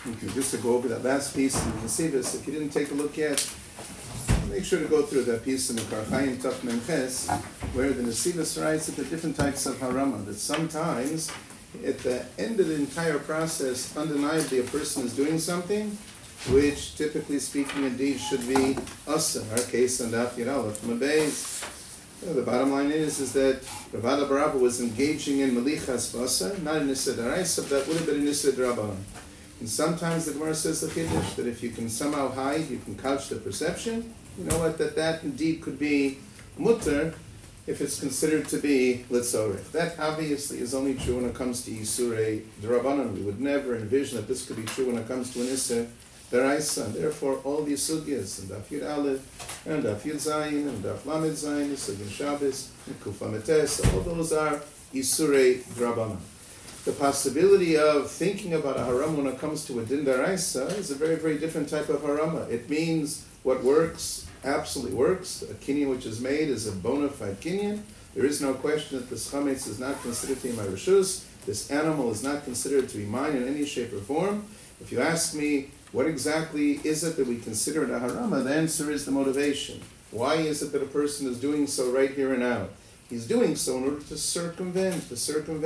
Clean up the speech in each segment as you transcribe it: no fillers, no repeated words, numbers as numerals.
Okay, just to go over that last piece in the Nesivos, if you didn't take a look yet, make sure to go through that piece in the Karchayim Tov Memches, where the Nesivos writes that the different types of harama, that sometimes at the end of the entire process, undeniably a person is doing something which, typically speaking, indeed should be asa. In our case, on Daf Yud Aleph from Abayz. The bottom line is that Rav Barabba was engaging in melichas basa, not in Nisa D'Oraisa, but that would have been in Nisa D'Rabbanan. And sometimes the Gemara says the Chiddush that if you can somehow hide, you can couch the perception, you know what, that indeed could be mutter if it's considered to be litzorech. That obviously is only true when it comes to Yisurei D'Rabbanan. We would never envision that this could be true when it comes to an Nisa D'Oraisa. Therefore, all these sugyas, and Daf Yud Aleph, and Daf Yud Zayin, and Daf Lamed Zayin, the Sugya Shabbos, and Kufa Metes, all those are Yisurei D'Rabbanan. The possibility of thinking about a haram when it comes to a din d'oraisa is a very, very different type of harama. It means what works absolutely works. A kinyan which is made is a bona fide kinyan. There is no question that this chametz is not considered to be my reshus. This animal is not considered to be mine in any shape or form. If you ask me, what exactly is it that we consider it a harama, the answer is the motivation. Why is it that a person is doing so right here and now? He's doing so in order to circumvent an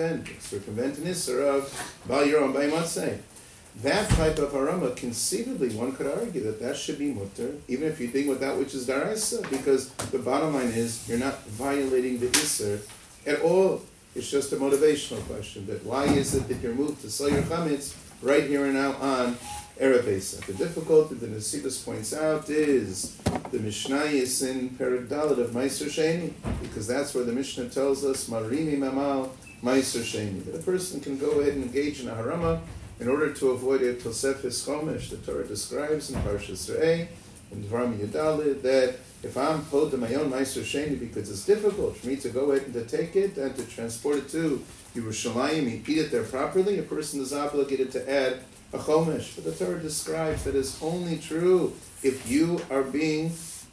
isser of Bal Yerom Bay Matzeh. That type of harama, conceivably, one could argue that should be mutter, even if you think with that which is daraisa, because the bottom line is you're not violating the isser at all. It's just a motivational question. That why is it that you're moved to sell your chametz right here and now on Erev Pesach? The difficulty that Nesivos points out is the Mishnah is in Perek Dalet of Meiser Sheni, because that's where the Mishnah tells us Marimi Mamal Meiser Sheni, that a person can go ahead and engage in a harama in order to avoid a Tosefes Chomesh. The Torah describes in Parshas Re'eh, in Dvarim Yud Aleph, that if I'm pulled to my own Meiser Sheni because it's difficult for me to go ahead and to take it and to transport it to Yerushalayim and eat it there properly, a person is obligated to add a chomesh. But the Torah describes that it's only true if you are being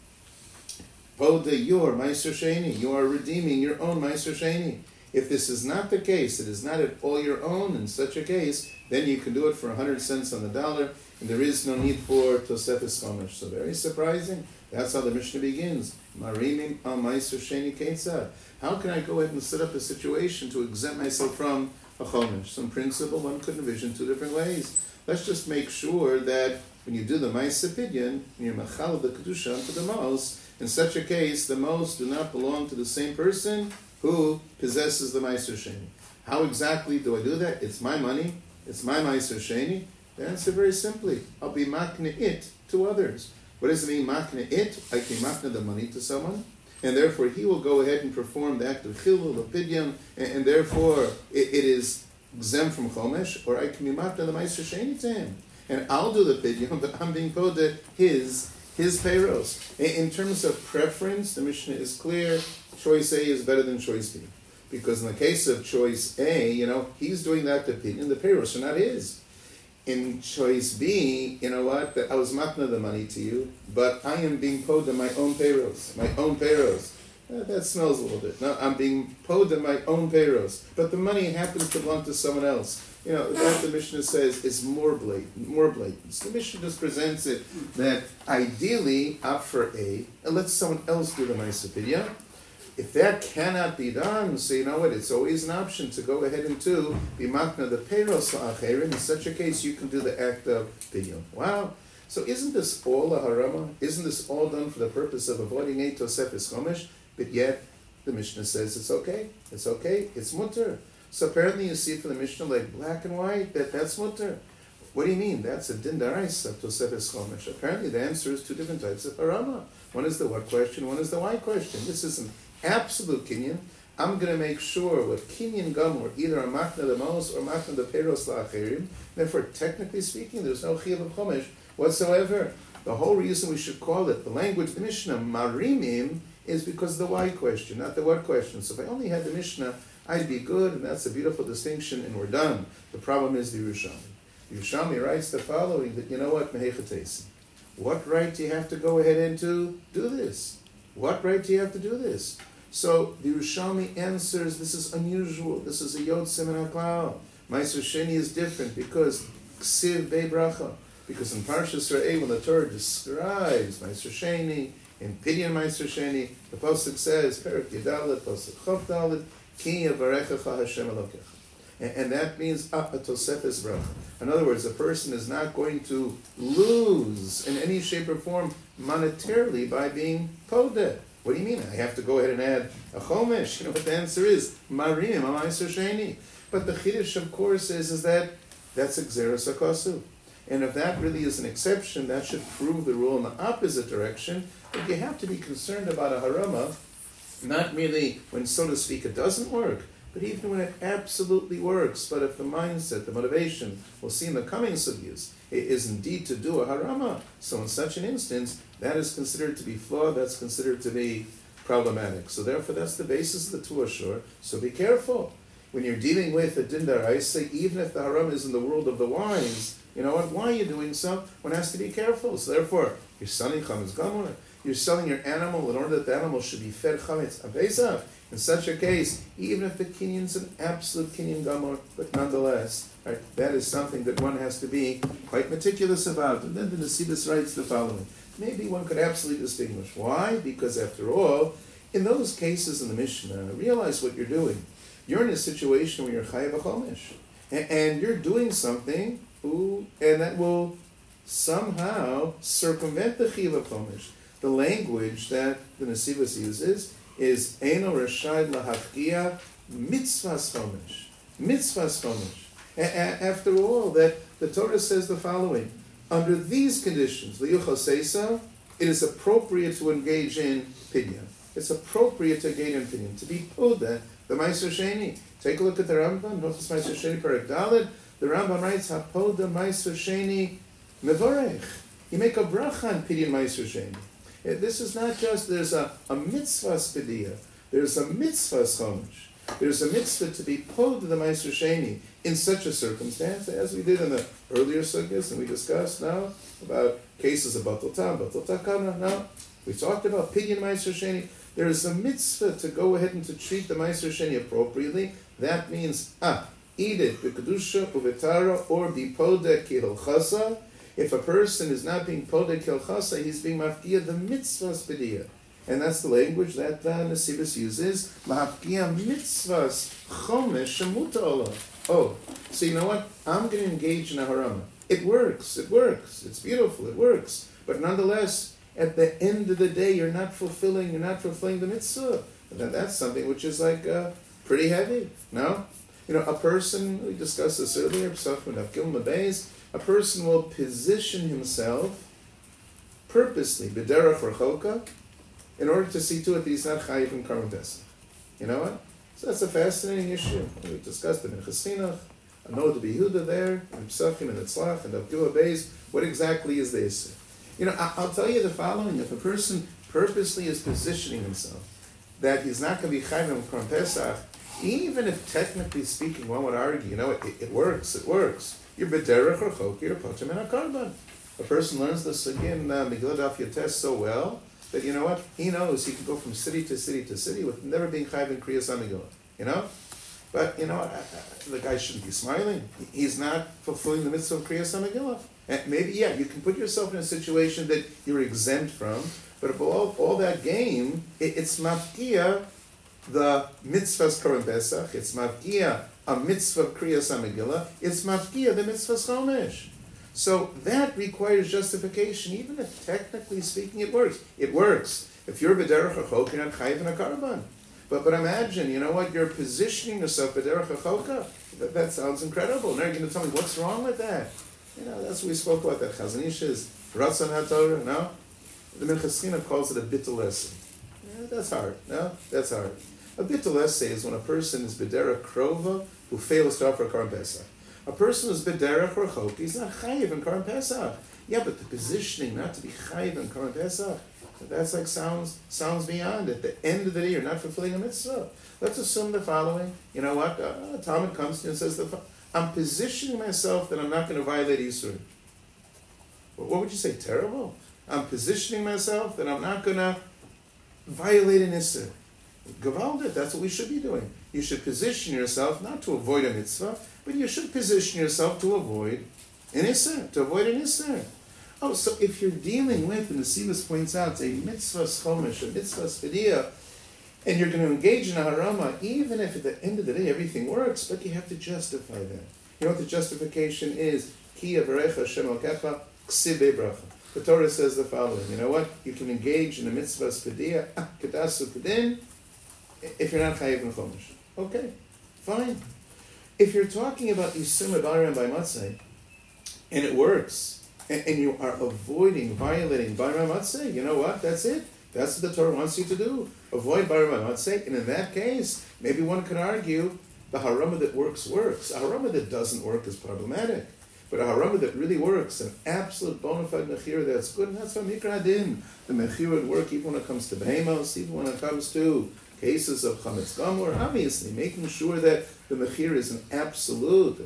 poda your Meiser Sheni, you are redeeming your own Meiser Sheni. If this is not the case, it is not at all your own in such a case, then you can do it for 100 cents on the dollar, and there is no need for Tosefes Chomesh. So very surprising. That's how the Mishnah begins. Marimim al Meiser Sheni Ketzad. How can I go ahead and set up a situation to exempt myself from a chomesh? Some principle, one could envision two different ways. Let's just make sure that when you do the Ma'aseh Pidyon, you're machal the kedusha to the mos. In such a case, the mos do not belong to the same person who possesses the Meiser Sheni. How exactly do I do that? It's my money. It's my Meiser Sheni. The answer very simply, I'll be makne it to others. What does it mean, makne it? I can makne the money to someone, and therefore he will go ahead and perform the act of chilul, of pidyon, and therefore it is exempt from chomesh, or I can be makne the Meiser Sheni to him, and I'll do the pidyon, but I'm being poda his peiros. In terms of preference, the Mishnah is clear. Choice A is better than choice B, because in the case of choice A, he's doing that to pidyon, the peiros are not his. In choice B, you know what? That I was matna the money to you, but I am being poda my own peiros. That smells a little bit. No, I'm being poda my own peiros, but the money happens to belong to someone else. That the Mishnah says is more blatant. So the Mishnah just presents it that ideally, opt for A, and let someone else do the Ma'aseh Pidyon. If that cannot be done, so you know what, it's always an option to go ahead and to be makna the peiros la'acherim. In such a case, you can do the act of pidyon. Wow. So isn't this all a harama? Isn't this all done for the purpose of avoiding a Tosefes Chomesh? But yet, the Mishnah says it's okay. It's okay. It's mutter. So apparently you see from the Mishnah like black and white that's mutter. What do you mean? That's a din d'oraisa of Tosefes Chomesh. Apparently the answer is two different types of harama. One is the what question, one is the why question. This isn't absolute kinyan. I'm going to make sure with kinyan gamur, either a makna the mos or makna the peiros la'acherim. Therefore, technically speaking, there's no chiyuv of chomesh whatsoever. The whole reason we should call it, the language of the Mishnah, marimim, is because of the why question, not the what question. So if I only had the Mishnah, I'd be good, and that's a beautiful distinction, and we're done. The problem is the Yerushalmi. The Yerushalmi writes the following, that you know what, mehechatesim. What right do you have to go ahead and to do this? What right do you have to do this? So the Yerushalmi answers, this is unusual. This is a Yod Siman HaKlal. Meiser Sheni is different because ksiv bei bracha. Because in Parshas Re'eh, when the Torah describes Meiser Sheni, in Pidyon Meiser Sheni, the Pasuk says, Perik Yedalet, Pasuk Chof Dalet, Ki Yavarechecha Hashem Elokecha. And that means a tosefes bracha. In other words, a person is not going to lose in any shape or form monetarily by being podeh. What do you mean? I have to go ahead and add a chomesh. You know what the answer is? Marim Meiser Sheni. But the chiddush, of course, is that that's Xeris HaKosu. And if that really is an exception, that should prove the rule in the opposite direction. But you have to be concerned about a harama, not merely when, so to speak, it doesn't work, but even when it absolutely works. But if the mindset, the motivation, we'll see in the coming sugyas, is indeed to do a harama, so in such an instance, that is considered to be flawed, that's considered to be problematic. So therefore, that's the basis of the tuashur. So be careful. When you're dealing with a din daraisa, even if the haram is in the world of the wines, you know what? Why are you doing so? One has to be careful. So therefore, you're selling chametz gamur. You're selling your animal in order that the animal should be fed chametz apesach. In such a case, even if the kinyan is an absolute kinyan gamur, but nonetheless, right, that is something that one has to be quite meticulous about. And then the Nesibus writes the following. Maybe one could absolutely distinguish. Why? Because after all, in those cases in the Mishnah, realize what you're doing. You're in a situation where you're chayav chomesh, and you're doing something, and that will somehow circumvent the chiyuv chomesh. The language that the Nesivos uses is Eino Rashad Lahafkia Mitzvahs Chomesh. Mitzvahs Chomesh. After all, that the Torah says the following: under these conditions, liyuchaseisa, it is appropriate to engage in pidyon. It's appropriate to engage in pidyon, to be podeh the Meiser Sheni. Take a look at the Rambam, Nochas Meiser Sheni Perek Daled. The Rambam writes, Hapoda Meiser Sheni Mevorech. You make a bracha on pidyon Meiser Sheni. This is not just, there's a mitzvah spediyah, there's a mitzvah chomesh, there's a mitzvah to be pod to the Meiser Sheni in such a circumstance, as we did in the earlier sugyas, and we discussed now about cases of batul tam, batul takana. Now, we talked about pidyon Meiser Sheni. There is a mitzvah to go ahead and to treat the Meiser Sheni appropriately. That means, eat it b'kedusha uvetara, or be podeh kihilchasa. If a person is not being podeh kilchasa, he's being mafkia the mitzvah spediyah. And that's the language that Nesivos uses. Mafkia mitzvahs chomesh shemuta olah. Oh, so you know what? I'm going to engage in a harama. It works. It's beautiful, it works. But nonetheless, at the end of the day, you're not fulfilling the mitzvah. And that's something which is like pretty heavy. No? You know, a person, we discussed this earlier, a person will position himself purposely, b'derech rechoka, in order to see to it that he's not chayiv in karban pesach. You know what? So that's a fascinating issue. We discussed it in Chesinach, I know the Behuda there, in Psachim and Tzlach, and Abdullah Beis. What exactly is this? You know, I'll tell you the following. If a person purposely is positioning himself that he's not going to be chayiv in karban pesach, even if technically speaking one would argue, you know, it works. You're b'derech rechok, you're potem in a karban. A person learns the sugya in Megillah Daf Yotes so well that, you know what, he knows he can go from city to city to city with never being chayiv in Kriyas HaMegillah, you know? But, you know, the guy shouldn't be smiling. He's not fulfilling the mitzvah of Kriyas HaMegillah. And maybe, yeah, you can put yourself in a situation that you're exempt from, but if all that game, it's mafkia the mitzvah's Korban Pesach, it's mafkia a mitzvah of Kriyas HaMegillah, it's mafkia the mitzvah's Chomesh. So that requires justification, even if technically speaking it works. It works. If you're b'derech hachok, you're not chayiv in a karban. But imagine, you know what, you're positioning yourself b'derech hachoka. That sounds incredible. Now you're going to tell me, what's wrong with that? You know, that's what we spoke about, that Chazon Ish is Ratzon HaTorah, no? The Minchas Chinuch calls it a bittul essay. Yeah, that's hard, no? That's hard. A bittul essay is when a person is b'derech krova who fails to offer Korban Pesach. A person who's b'derech rechok, he's not chayiv in Korban Pesach. Yeah, but the positioning not to be chayiv in Korban Pesach, that's like sounds beyond. At the end of the day, you're not fulfilling a mitzvah. Let's assume the following. You know what? A Talmud comes to you and says, I'm positioning myself that I'm not going to violate Yisur. What would you say? Terrible? I'm positioning myself that I'm not going to violate an Yisur. Gavaldet, that's what we should be doing. You should position yourself not to avoid a mitzvah, but you should position yourself to avoid An Isser, to avoid an Isser. Oh, so if you're dealing with, and the Sivas points out, a mitzvah chomish, a mitzvah sfidiyah, and you're going to engage in a harama, even if at the end of the day everything works, but you have to justify that. You know what the justification is? Ki avarecha Hashem alkecha ksibe bracha. The Torah says the following, you know what? You can engage in a mitzvah sfidiyah, kedasu kedin, if you're not chayiv in chomish. Okay, fine. If you're talking about Yisum Baram by Matzeh, and it works, and you are avoiding, violating Baram Matzeh, you know what? That's it. That's what the Torah wants you to do. Avoid Baram Matzeh, and in that case, maybe one could argue the harama that works. A harama that doesn't work is problematic. But a harama that really works, an absolute bona fide mechira that's good, and that's what Mikra Adin. The mechira would work even when it comes to behemos, even when it comes to cases of chametz gamur, obviously, making sure that the mechira is an absolute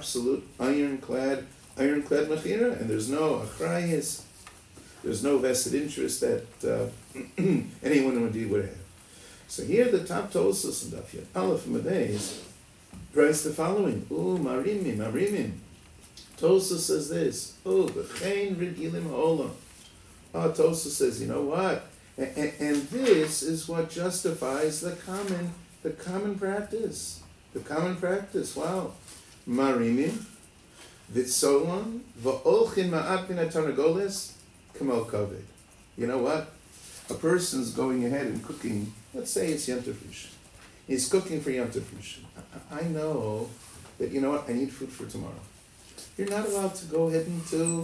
ironclad mechira, and there's no achrayis, there's no vested interest that anyone indeed would have. So here the top Tosos and Daf Yud Aleph Madays writes the following: marimim. Tosos says this. B'chein regilim ha'olam. Tosos says, you know what? And this is what justifies the common practice. The common practice. Wow. Marimim, vitzolan, va'olchin ma'at min ha'tarnagoles, kamo kaved. You know what? A person's going ahead and cooking, let's say it's Yom Tov Rishon. He's cooking for Yom Tov Rishon. I know that, you know what, I need food for tomorrow. You're not allowed to go ahead and do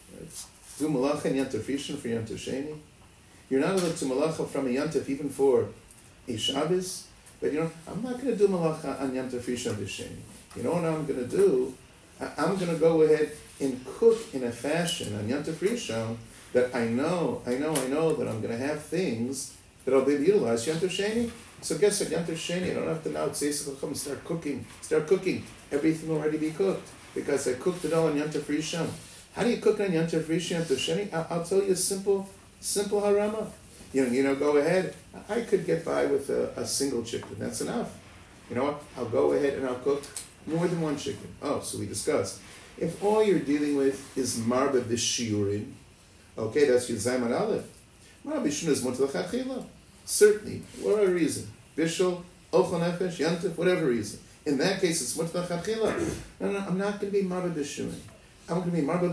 malacha and Yom Tov Rishon for Yom Tov Sheni. You're not allowed to malacha from a Yom Tov even for a Shabbos. But you know, I'm not going to do malacha on Yom Tov Rishon this Sheni. You know what I'm going to do? I'm going to go ahead and cook in a fashion on Yom Tov Rishon that I know that I'm going to have things that I'll be able to utilize Yom Tov Sheni. So guess what? Yom Tov Sheni, I don't have to now come start cooking. Everything will already be cooked because I cooked it all on Yom Tov Rishon. How do you cook on Yom Tov Rishon, Yom Tov Sheni? I'll tell you a simple harama. You know, go ahead. I could get by with a single chicken. That's enough. You know what? I'll go ahead and I'll cook more than one chicken. So we discussed. If all you're dealing with is marba b'shiurim, okay, that's Yud Zayin Aleph. Marba b'shiurim is mutar l'chadchila. Certainly, whatever reason. Bishul, ochel nefesh, yantif, whatever reason. In that case, it's mutar l'chadchila. No, I'm not going to be marba b'shiurim. I'm going to be marba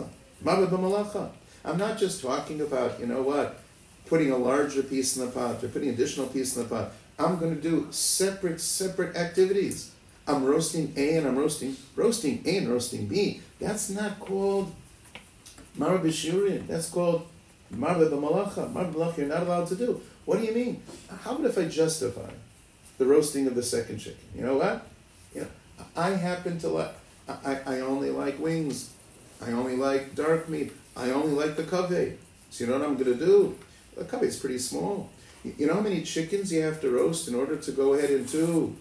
b'malacha. I'm not just talking about, you know what, putting a larger piece in the pot or putting additional piece in the pot. I'm going to do separate activities. I'm roasting A and I'm roasting A and roasting B. That's not called marba b'shiurim. That's called marba b'malacha. Marba b'malacha you're not allowed to do. What do you mean? How about if I justify the roasting of the second chicken? You know what? You know, I happen to like, I only like wings. I only like dark meat. I only like the kaveh. So you know what I'm going to do? The kaveh is pretty small. You know how many chickens you have to roast in order to go ahead and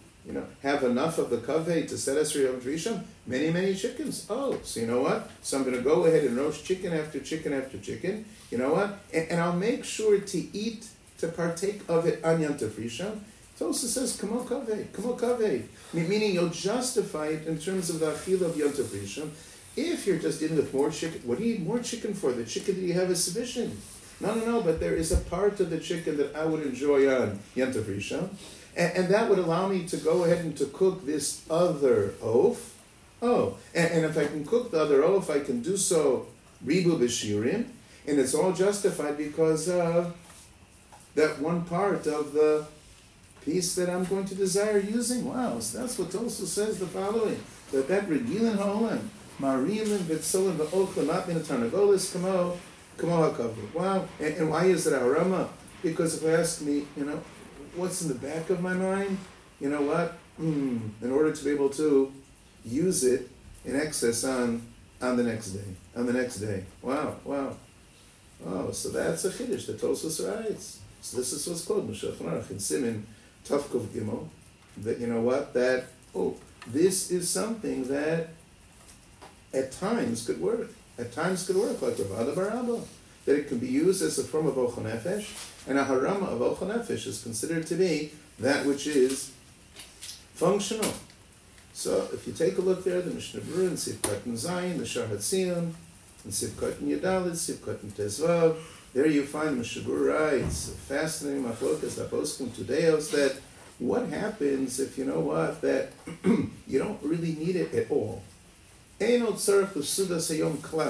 have enough of the kaveh to set us for Yom Rishon? Many chickens. So you know what? So I'm going to go ahead and roast chicken after chicken after chicken. You know what? And I'll make sure to partake of it on Yom Rishon. It also says, kamo kaveh. Meaning you'll justify it in terms of the achila of Yom Rishon. If you're just dealing with more chicken, what do you need more chicken for? The chicken that you have is sufficient. No, but there is a part of the chicken that I would enjoy on Yom Tov Rishon, and that would allow me to go ahead and to cook this other oaf. And if I can cook the other oaf, I can do so ribu b'shiurim, and it's all justified because of that one part of the piece that I'm going to desire using. Wow, so that's what Tosu says the following, that regilin ha'olam, marimim v'tzolim v'ochel mat min ha'tarnagoles kamo ha'kavod. Wow, and why is it a harama? Because if you ask me, what's in the back of my mind? You know what? In order to be able to use it in excess on the next day. Wow. So that's a chiddush that Tosfos writes. So this is what's called Meshach Narach in Simin Tafkov Gimel. That you know what? This is something that at times could work. Like Rav Bar Abba, that it can be used as a form of ochel nefesh, and a harama of ochel nefesh is considered to be that which is functional. So if you take a look there, the Mishnah Berurah in Sivkot and Zayin, the Shar Hatzion, in Sivkot and Yadalit, Sivkot and Tezvav, there you find the Mishnah Berurah writes, a fascinating machlokas that poskim tudeos, that what happens if, you know what, that you don't really need it at all. Eino tzarech l'sudas hayom klal.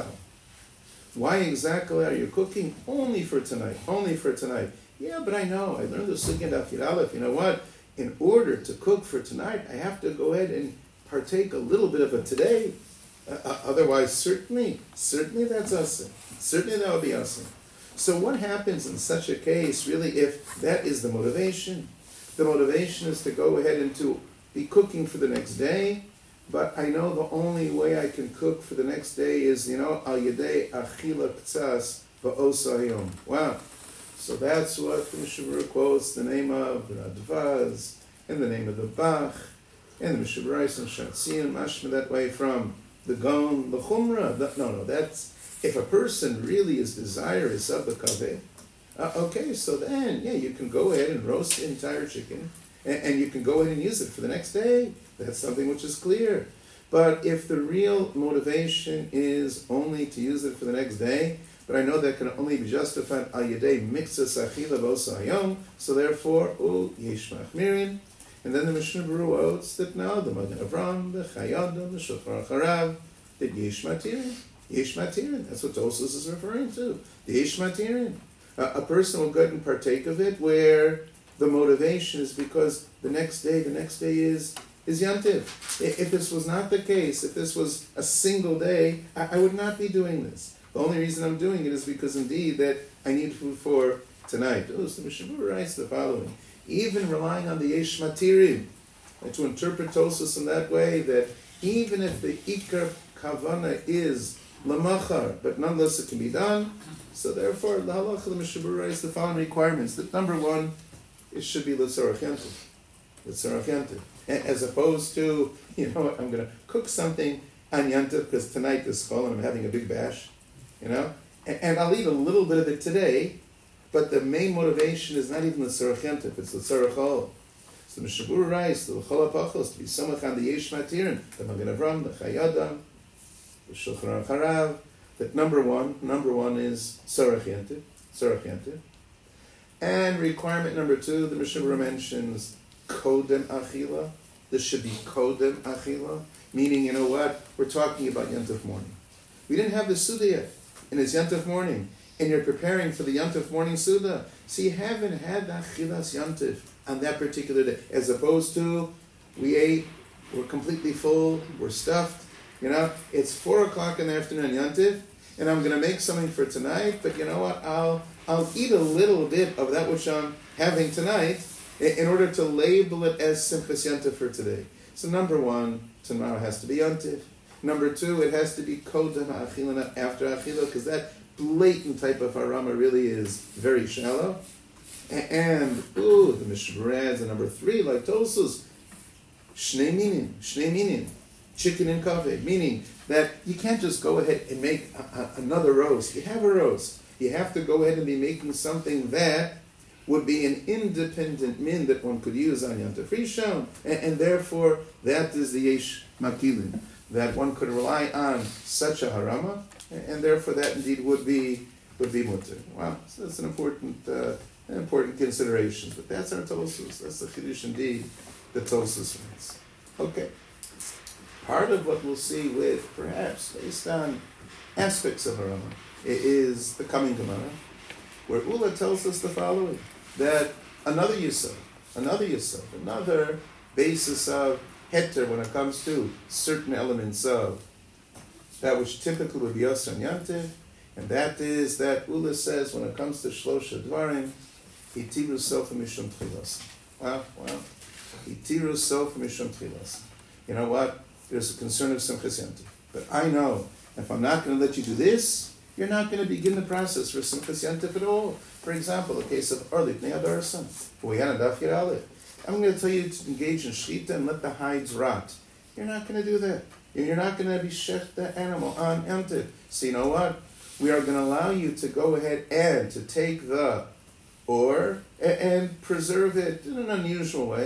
Why exactly are you cooking? Only for tonight. Only for tonight. Yeah, but I know. I learned the sugya daf Yud Aleph. You know what? In order to cook for tonight, I have to go ahead and partake a little bit of it today. Otherwise, certainly that's us. Certainly that would be us. So what happens in such a case, really, if that is the motivation? The motivation is to go ahead and to be cooking for the next day, but I know the only way I can cook for the next day is, al yedei achila k'tzas ba'osa hayom. Wow. So that's what the Mishnah Berurah quotes, the name of the Radvaz, and the name of the Bach, and the Mishnah Berurah and Shatzion, mashma that way from the Gon, the Chumrah. No, that's, if a person really is desirous of the kaveh, okay, so then, you can go ahead and roast the entire chicken, and you can go ahead and use it for the next day. That's something which is clear. But if the real motivation is only to use it for the next day, but I know that can only be justified al yedei mixas achila v'osa hayom, so therefore, yesh machmirin. And then the Mishnah Berurah quotes that now the Magen Avram, the Chayadam, the Shulchan Aruch Harav, that yesh matirin. Yesh matirin. That's what Tosfos is referring to. The yesh matirin. A person will go ahead and partake of it where the motivation is because the next day is Yantiv. If this was not the case, if this was a single day, I would not be doing this. The only reason I'm doing it is because indeed that I need food for tonight. So the Mishnah Berurah writes the following. Even relying on the Yesh Matirim, to interpret Tosfos in that way, that even if the Ikar Kavana is Lamachar, but nonetheless it can be done, so therefore the halacha the Mishnah Berurah writes the following requirements. That number one, it should be L'tzorach Yantiv. As opposed to, I'm going to cook something on Yantiv because tonight is Chol and I'm having a big bash, and I'll eat a little bit of it today, but the main motivation is not even L'tzorach Yantiv, it's L'tzorach Chol. So the Mishnah Berurah writes, the L'chol HaPachos, to be samach on the Yesh Matirin, the Magen Avram, the Chayadam, the Shulchan Aruch Harav, that number one is Tzorach Yantiv. And requirement number two, the Mishnah Berurah mentions Kodem Achila. This should be Kodem Achila, meaning, we're talking about Yantif morning. We didn't have the Suda yet, and it's Yantif morning, and you're preparing for the Yantif morning Suda. So you haven't had the Achilas Yantif on that particular day, as opposed to, we ate, we're completely full, we're stuffed, it's 4 o'clock in the afternoon Yantif, and I'm going to make something for tonight, but you know what, I'll eat a little bit of that which I'm having tonight in order to label it as Simchas Yantif for today. So number one, tomorrow has to be Yantif. Number two, it has to be Kodem Achila, not after Achila, because that blatant type of harama really is very shallow. And, the Mishnah Berurah adds, and number three, like Tosfos, Shnei Minim, chicken and kaveh, meaning that you can't just go ahead and make another roast. You have a roast. You have to go ahead and be making something that would be an independent min that one could use on Yantif Rishon, and therefore that is the Yesh Makilin, that one could rely on such a harama, and therefore that indeed would be mutter. Wow, so that's an important consideration. But that's our Tosfos. That's the Chiddush indeed that Tosfos writes. Okay. Part of what we'll see with, perhaps, based on aspects of harama, is the coming Gemara, where Ula tells us the following, that another yisod, another basis of heter when it comes to certain elements of that which typically would be Yosef and Yantiv, and that is that Ula says when it comes to Shlosha Dvarim, Itiru Sof Mishum Tchilas. Wow. Itiru Sof Mishum Tchilas. You know what? There's a concern of Simchas Yantiv. But I know, if I'm not going to let you do this, you're not going to begin the process for Simchas Yantif at all. For example, the case of Arlik Ne'adarsan, who we had on Daf Yud Aleph. I'm going to tell you to engage in Shechita and let the hides rot. You're not going to do that. You're not going to be shech the animal on Yantif. So you know what? We are going to allow you to go ahead and to take the or and preserve it in an unusual way.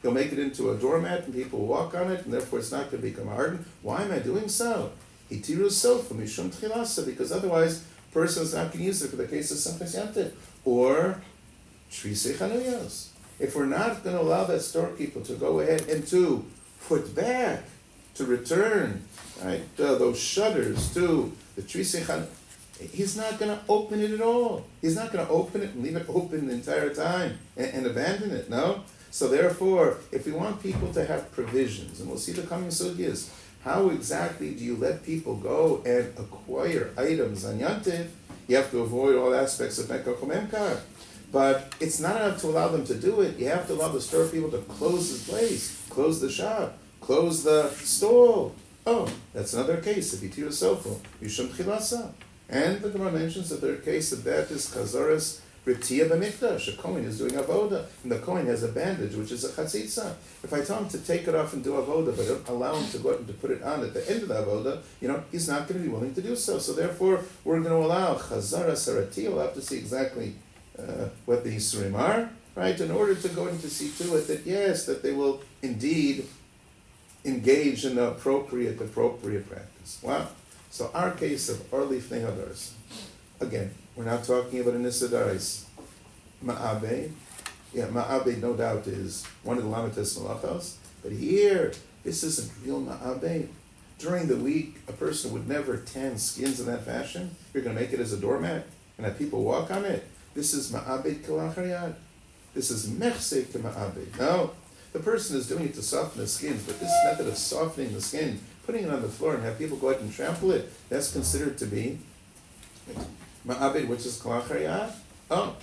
He'll make it into a doormat and people will walk on it, and therefore it's not going to become hardened. Why am I doing so? Hitiru sofa mishum tchilasa, because otherwise a person is not going to use it for the case of Simchas Yantiv. Or Shrisei Chanuyos. If we're not going to allow that storekeeper to go ahead and to put back, to return, right, those shutters to the Shrisei Chanuyos, he's not going to open it at all. He's not going to open it and leave it open the entire time and abandon it, no? So therefore, if we want people to have provisions, and we'll see the coming sugyas, how exactly do you let people go and acquire items on Yantiv? You have to avoid all aspects of Mekach Memkar. But it's not enough to allow them to do it. You have to allow the store people to close the place, close the shop, close the stall. Oh, that's another case. If you tear yourself, Yishum Chilasa. And the Gemara mentions the third case of that is Chazaras Ritia B'Mikdash. A Kohen is doing Avoda, and the Kohen has a bandage, which is a Chatzitza. If I tell him to take it off and do Avoda, but don't allow him to go out and to put it on at the end of the Avoda, he's not going to be willing to do so. So therefore, we're going to allow Chazaras Ritia. We'll have to see exactly what the Yisurim are, right, in order to go in to see to it that, yes, that they will indeed engage in the appropriate practice. Wow. So our case of Orli Fnei Hadars, again, we're not talking about an Isadaris. Ma'abed, Ma'abed no doubt is one of the Lamites Malachos, but here, this isn't real Ma'abed. During the week, a person would never tan skins in that fashion. You're going to make it as a doormat and have people walk on it. This is Ma'abed Kalachariyad. This is Mechsek to Ma'abed. No, the person is doing it to soften the skins, but this method of softening the skin, putting it on the floor and have people go out and trample it, that's considered to be Ma'abed, which is Kalachariyad. Oh,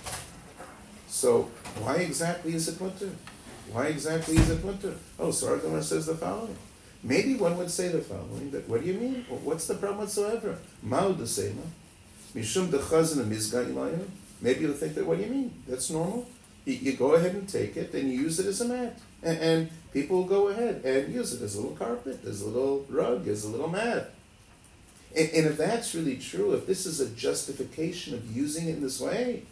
so why exactly is it mutter? Why exactly is it mutter? Oh, so our Gemara says the following. Maybe one would say the following, that what do you mean? Well, what's the problem whatsoever? Ma'u desema, mishum dechazan mizga ilayim. Maybe you'll think that, what do you mean? That's normal. You go ahead and take it and you use it as a mat. And people will go ahead and use it as a little carpet, as a little rug, as a little mat. And if that's really true, if this is a justification of using it in this way,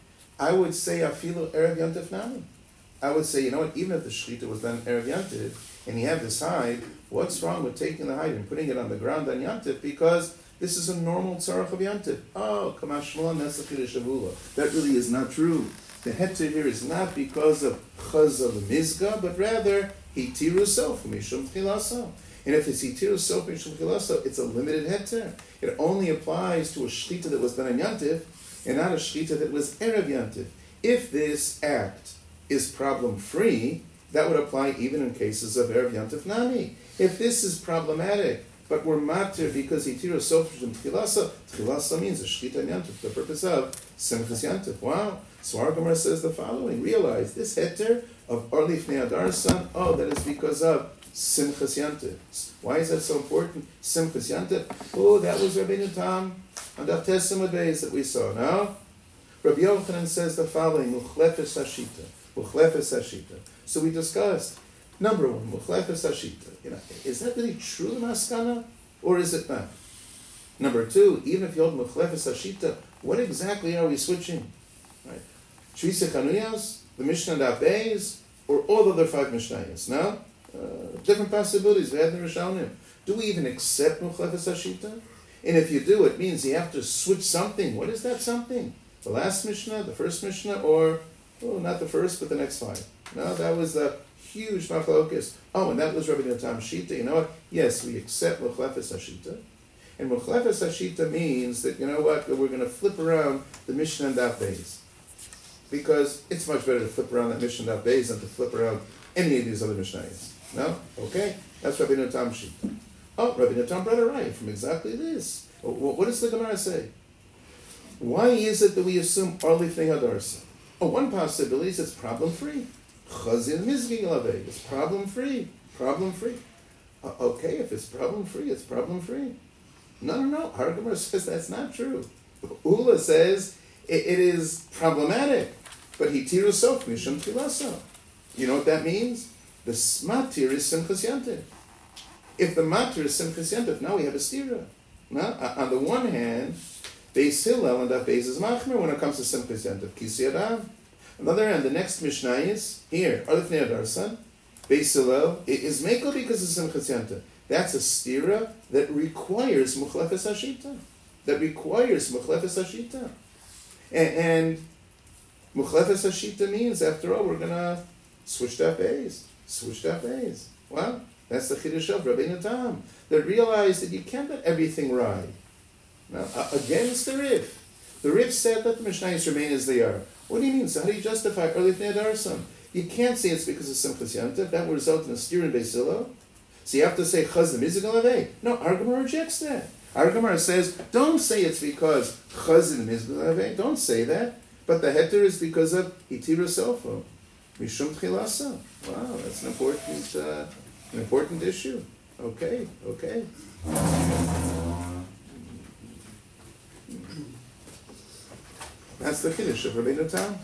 I would say afilu erev yantif nami. I would say, you know what, even if the shechita was done erev yantif, and you have this hide, what's wrong with taking the hide and putting it on the ground on yantif? Because this is a normal tzarach of yantif. Oh, kamashmon nesachir shavula. That really is not true. The heter here is not because of chaz of the mizga, but rather hitiru sof mishum chilaso. And if it's hitiru sof mishum chilaso, it's a limited heter. It only applies to a shechita that was done on yantif, and not a shechita that was erev yantif. If this act is problem-free, that would apply even in cases of erev yantif nami. If this is problematic, but we're matir because hitiru sof mishum chilasa, chilasa means a shechita on yantif, the purpose of simchas yantif. Wow. So our Gemara says the following. Realize this heter of Orli Fnei Hadar, oh, that is because of simchas yantif. Why is that so important? Simchas yantif. Oh, that was Rabbeinu Tam on Daf Tesamud Beis that we saw. No? Rabbi Yochanan says the following. Muchlefes hashita. Muchlefes hashita. So we discussed, number one, muchlefes hashita. Is that really true, the maskana? Or is it not? Number two, even if you hold muchlefes hashita, what exactly are we switching? Right? Shrisei Chanuyos, the Mishnah Daf Beis, or all the other five Mishnayos? No? Different possibilities. We have the Rishonim. Do we even accept Muchlefes Hashita? And if you do, it means you have to switch something. What is that something? The last Mishnah, the first Mishnah, or, not the first, but the next five? No, that was the huge machlokas. Oh, and that was Rabbeinu Tam Shita. You know what? Yes, we accept Muchlefes Hashita. And Muchlefes Hashita means that, you know what, we're going to flip around the Mishnah and Daf Beis. Because it's much better to flip around that Mishnah Daf Beis than to flip around any of these other Mishnayos. No? Okay? That's Rabbeinu Tam Shita. Oh, Rabbeinu Tam brought a right from exactly this. What does the Gemara say? Why is it that we assume Orli Fnei Hadar? Oh, one possibility is it's problem-free. Chazin Mizgi Lavei. It's problem-free. Problem-free. Okay, if it's problem-free, it's problem-free. No. Our Gemara says that's not true. Ula says it is problematic, but hitiru sof mishum tilasa. You know what that means? The matir is simchas yantiv. If the matir is simchas yantiv, now we have a stira. Now, on the one hand, Beis Hillel and that Beis is machmer when it comes to simchas yantiv. Kisi adam. On the other hand, the next Mishnah is here. Orli Fnei Hadar. Beis Hillel is Mekel because of Simchas Yontif. That's a stira that requires Muchlefes Hashita. That requires Muchlefes Hashita. And Muchlefes Hashita means, after all, we're going to switch to Beis. Switch to Beis. Well, that's the Chiddush of Rabbeinu Tam. That realized that you can't let everything ride. Now, against the Rif. The Rif said, let the Mishnayos remain as they are. What do you mean? So how do you justify early Fnei Adarsam? You can't say it's because of Simchas Yontif. That would result in a steer in Beis Hillel. So you have to say Chazim Mizgal Avei. No, our Gemara rejects that. Our Gemara says, don't say it's because Chazim Mizgal Avei. Don't say that. But the heter is because of Hitira Sofo. Mishum Tchilasa. Wow, that's an important issue. Okay. That's the Kiddush of Rabbeinu Tam.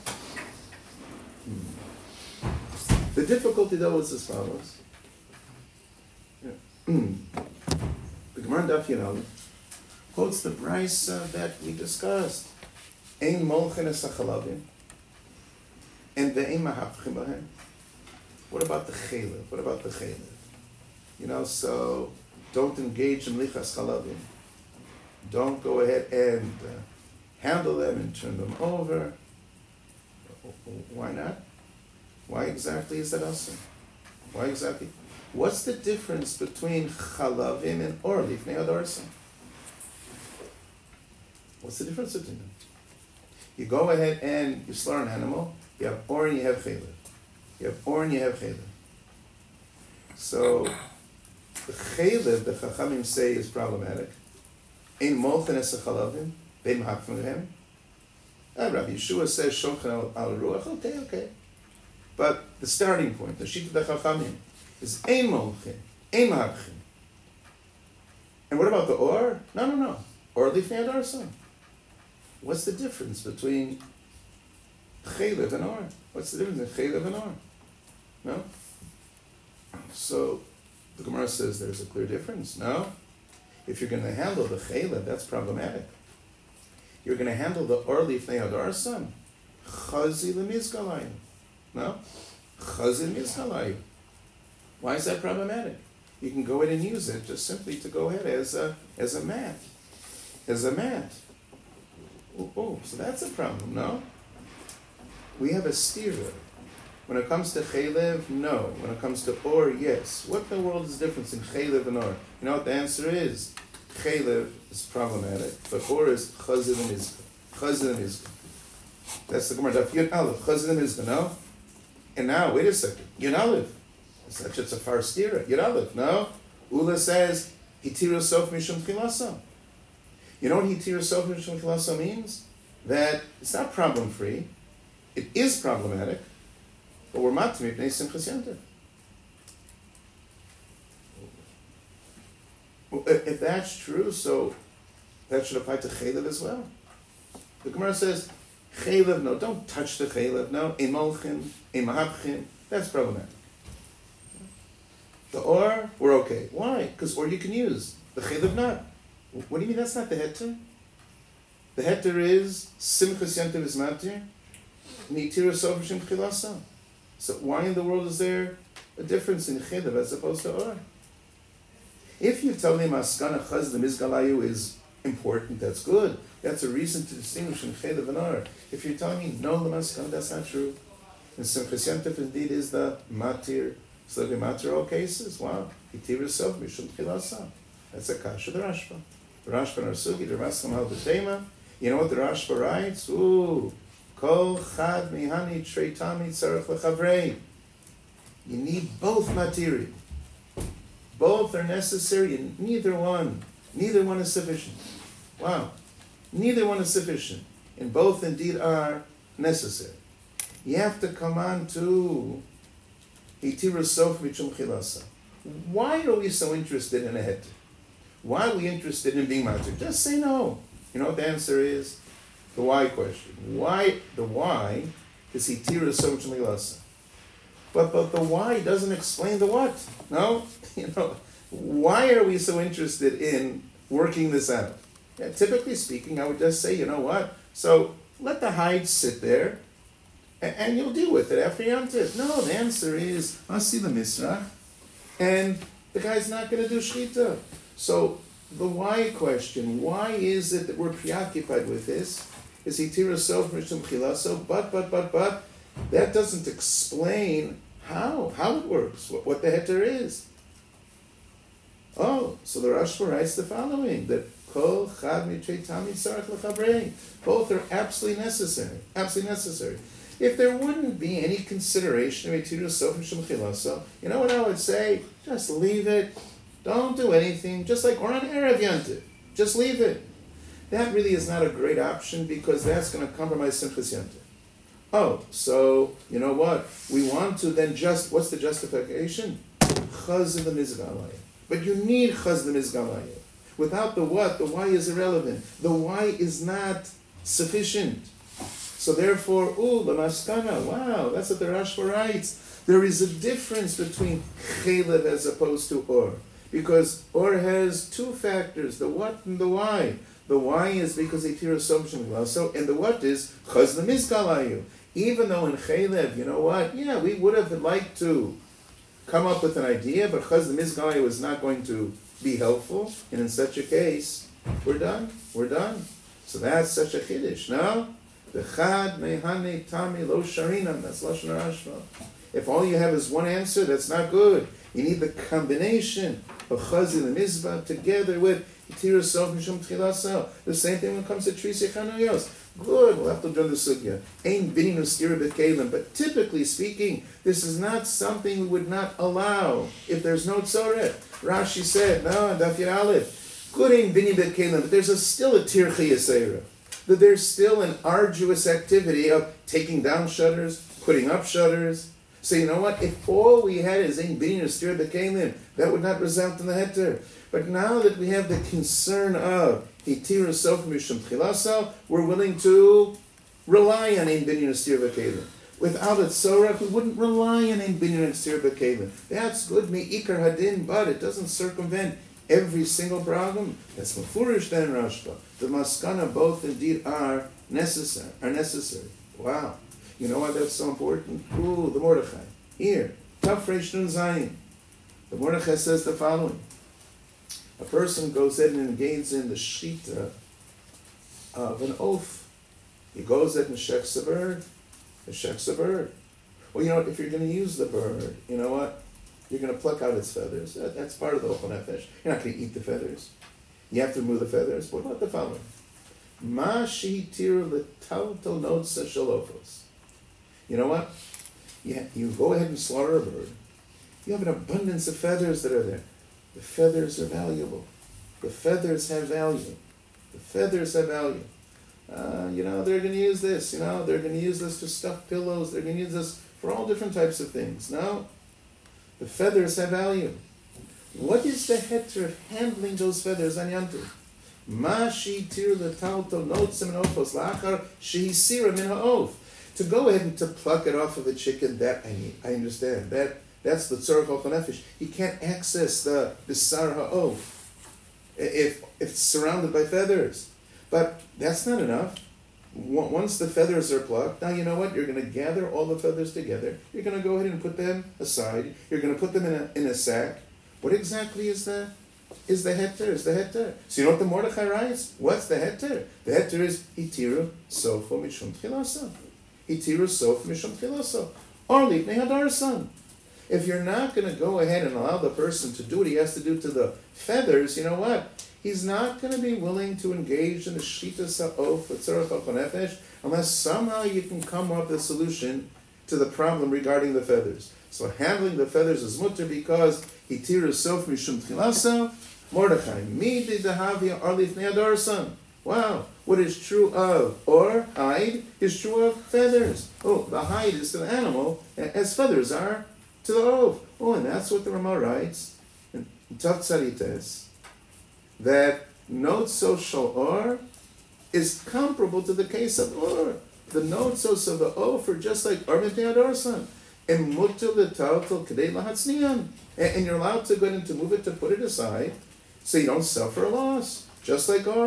The difficulty, though, is as follows. The Gemara Daf Yinal quotes the brisa that we discussed. Ein molchen es hachalavim, and ve'ein mahapchim bahem. What about the chalev? So don't engage in lichas chalavim. Don't go ahead and handle them and turn them over. Why not? Why exactly is that awesome? Why exactly? What's the difference between chalavim and or lifnei adarsim? What's the difference between them? You go ahead and you slaughter an animal, you have or and you have chalev. So the chalev, the chachamim say, is problematic. Ein molchen es chalavim, ve'im ha'pfim. Rabbi Yeshua says shochan al ruach. Okay. But the starting point, the shita the chachamim, is ein molchen, ein ha'pchim. And what about the or? No. Or lifnei adarsim. What's the difference between chalev and or? What's the difference in chalev and or? No? So the Gemara says there's a clear difference. No? If you're going to handle the chalev, that's problematic. You're going to handle the or lifnei adarsim. Chazi lemizgalayim. No? Chazi lemizgalayim. Why is that problematic? You can go ahead and use it just simply to go ahead as a mat. Oh, so that's a problem, no? We have a stira. When it comes to chalev, no. When it comes to or, yes. What in the world is the difference in chalev and or? You know what the answer is? Chalev is problematic, but or is chazil and izka. That's the Gemara. Yud Aleph, chazil and izka, no? And now, wait a second. Yud Aleph. It's a far stira. Yud Aleph, no? Ula says, hitira sof mishum chilasa. You know what hitira sof mishum chilasa means? That it's not problem-free. It is problematic, but we're matmi b'nei simchas yontif. Well, if that's true, so that should apply to chalev as well. The Gemara says, chalev, no, don't touch the chalev, no, ein molchin, ein mahapchim, that's problematic. The or, we're okay. Why? Because or you can use. The chalev not. What do you mean that's not the heter? The heter is simchas yontif is matir, nitira sof mishum chilasa. So why in the world is there a difference in chalev as opposed to or? If you tell me maskana chaz the mizgalayu is important, that's good. That's a reason to distinguish in chalev and or. If you're telling me no, the maskana, that's not true. And simchas yontif indeed is the matir. So the matir all cases. Wow, nitira sof mishum chilasa. That's a kasha the Rashba. The Rashba in our sugi, the Raskam al b'tema. You know what the Rashba writes? Ooh, kol chad mihani treitami tzarech lechavrei. You need both matiri. Both are necessary, and neither one is sufficient. Wow, neither one is sufficient, and both indeed are necessary. You have to come on to hitira sof mishum chilasa. Why are we so interested in a heter? Why are we interested in being matir? Just say no. You know what the answer is? The why question. Why? The why is hitira sof mishum chilasa. But the why doesn't explain the what. No? Why are we so interested in working this out? Typically speaking, I would just say, you know what? So let the hide sit there, and you'll deal with it after Yom Tov. No, the answer is Asi the Misrach, and the guy's not going to do Shechita. So the why question, why is it that we're preoccupied with this? Is he tira sof mishum chilaso? But, that doesn't explain how it works, what the heter is. Oh, so the Rashba writes the following, that kol chad mitrei tamid tzarech lechabrei. Both are absolutely necessary. If there wouldn't be any consideration of tira sof mishum chilaso, you know what I would say? Just leave it. Don't do anything. Just like or on Erev Yantiv. Just leave it. That really is not a great option because that's going to compromise Simchas Yantiv. Oh, so, you know what? We want to then what's the justification? Chaz of the Mizgalaya. But you need Chaz the Mizgalaya. Without the what, the why is irrelevant. The why is not sufficient. So therefore, the maskana, wow, that's what the Rashba writes. There is a difference between Chelev as opposed to Or. Because Or has two factors, the what and the why. The why is because they tira assumption glaso, and the what is chaz the mizgalayu. Even though in Chelev, you know what? Yeah, we would have liked to come up with an idea, but chaz the mizgalayu is not going to be helpful. And in such a case, we're done. So that's such a chiddush. No, the chad mehane tami lo sharinam. That's lashon Rashba. If all you have is one answer, that's not good. You need the combination of chaz and mizbah together with the same thing when it comes to Trisi Chanuyos. Good, we'll have to learn the sugya. Ain't bini nustira b'kelim. But typically speaking, this is not something we would not allow if there's no tzoreh. Rashi said, no, Daf Yud Aleph. Good ain't bini b'kelim, but there's still a tirchi yasera. That there's still an arduous activity of taking down shutters, putting up shutters. So you know what? If all we had is ain't bini nustira b'kelim, that would not result in the heter. But now that we have the concern of hitira sof mishum chilasa, we're willing to rely on ein binyan astir v'kelim. Without a tzorach, we wouldn't rely on ein binyan astir v'kelim. That's good me ikar hadin, but it doesn't circumvent every single problem. That's mafurish then Rashba. The maskana both indeed are necessary. Wow. You know why that's so important? The Mordechai. Here, Taf Reish Nun Zayin. The Mordechai says the following. A person goes in and engages in the shita of an oath. He goes in and shechs a bird. Well, you know what? If you're going to use the bird, you know what? You're going to pluck out its feathers. That's part of the ochel nefesh. You're not going to eat the feathers. You have to remove the feathers. What about the following? Ma shitir l'taltal notza shalofos. You know what? You go ahead and slaughter a bird. You have an abundance of feathers that are there. The feathers are valuable. The feathers have value. They're going to use this. They're going to use this to stuff pillows. They're going to use this for all different types of things. No, the feathers have value. What is the heter of handling those feathers on Yantiv? Ma shitir l'talto notzim and ofos lachar shehisira min ha'of. To go ahead and to pluck it off of a chicken, that I understand. That's the tzorach ochel nefesh. You can't access the bisar ha'of if it's surrounded by feathers. But that's not enough. Once the feathers are plucked, now you know what? You're going to gather all the feathers together. You're going to go ahead and put them aside. You're going to put them in a sack. What exactly is the heter? So you know what the Mordechai writes? What's the heter? The heter is hitiru sofa mishum tchilasa. Hitiru sofa mishum tchilasa. Or lifnei hadarsan. If you're not going to go ahead and allow the person to do what he has to do to the feathers, you know what? He's not going to be willing to engage in the shita sa'of with tzorach ochel nefesh unless somehow you can come up with a solution to the problem regarding the feathers. So handling the feathers is mutter because hitiru sof mishum tchilasa. Mordechai midi dehavia or lifnei hadarsan. Wow, what is true of or hide is true of feathers. Oh, the hide is to the animal as feathers are to the oaf. Oh, and that's what the Ramah writes in Tav Tzadites, that notzos shel or is comparable to the case of or. The notzos of the oaf are just like or mipnei hadarsan. And mutter l'taltal k'dei lahatzniyan. And you're allowed to go in to move it, to put it aside, so you don't suffer a loss. Just like or.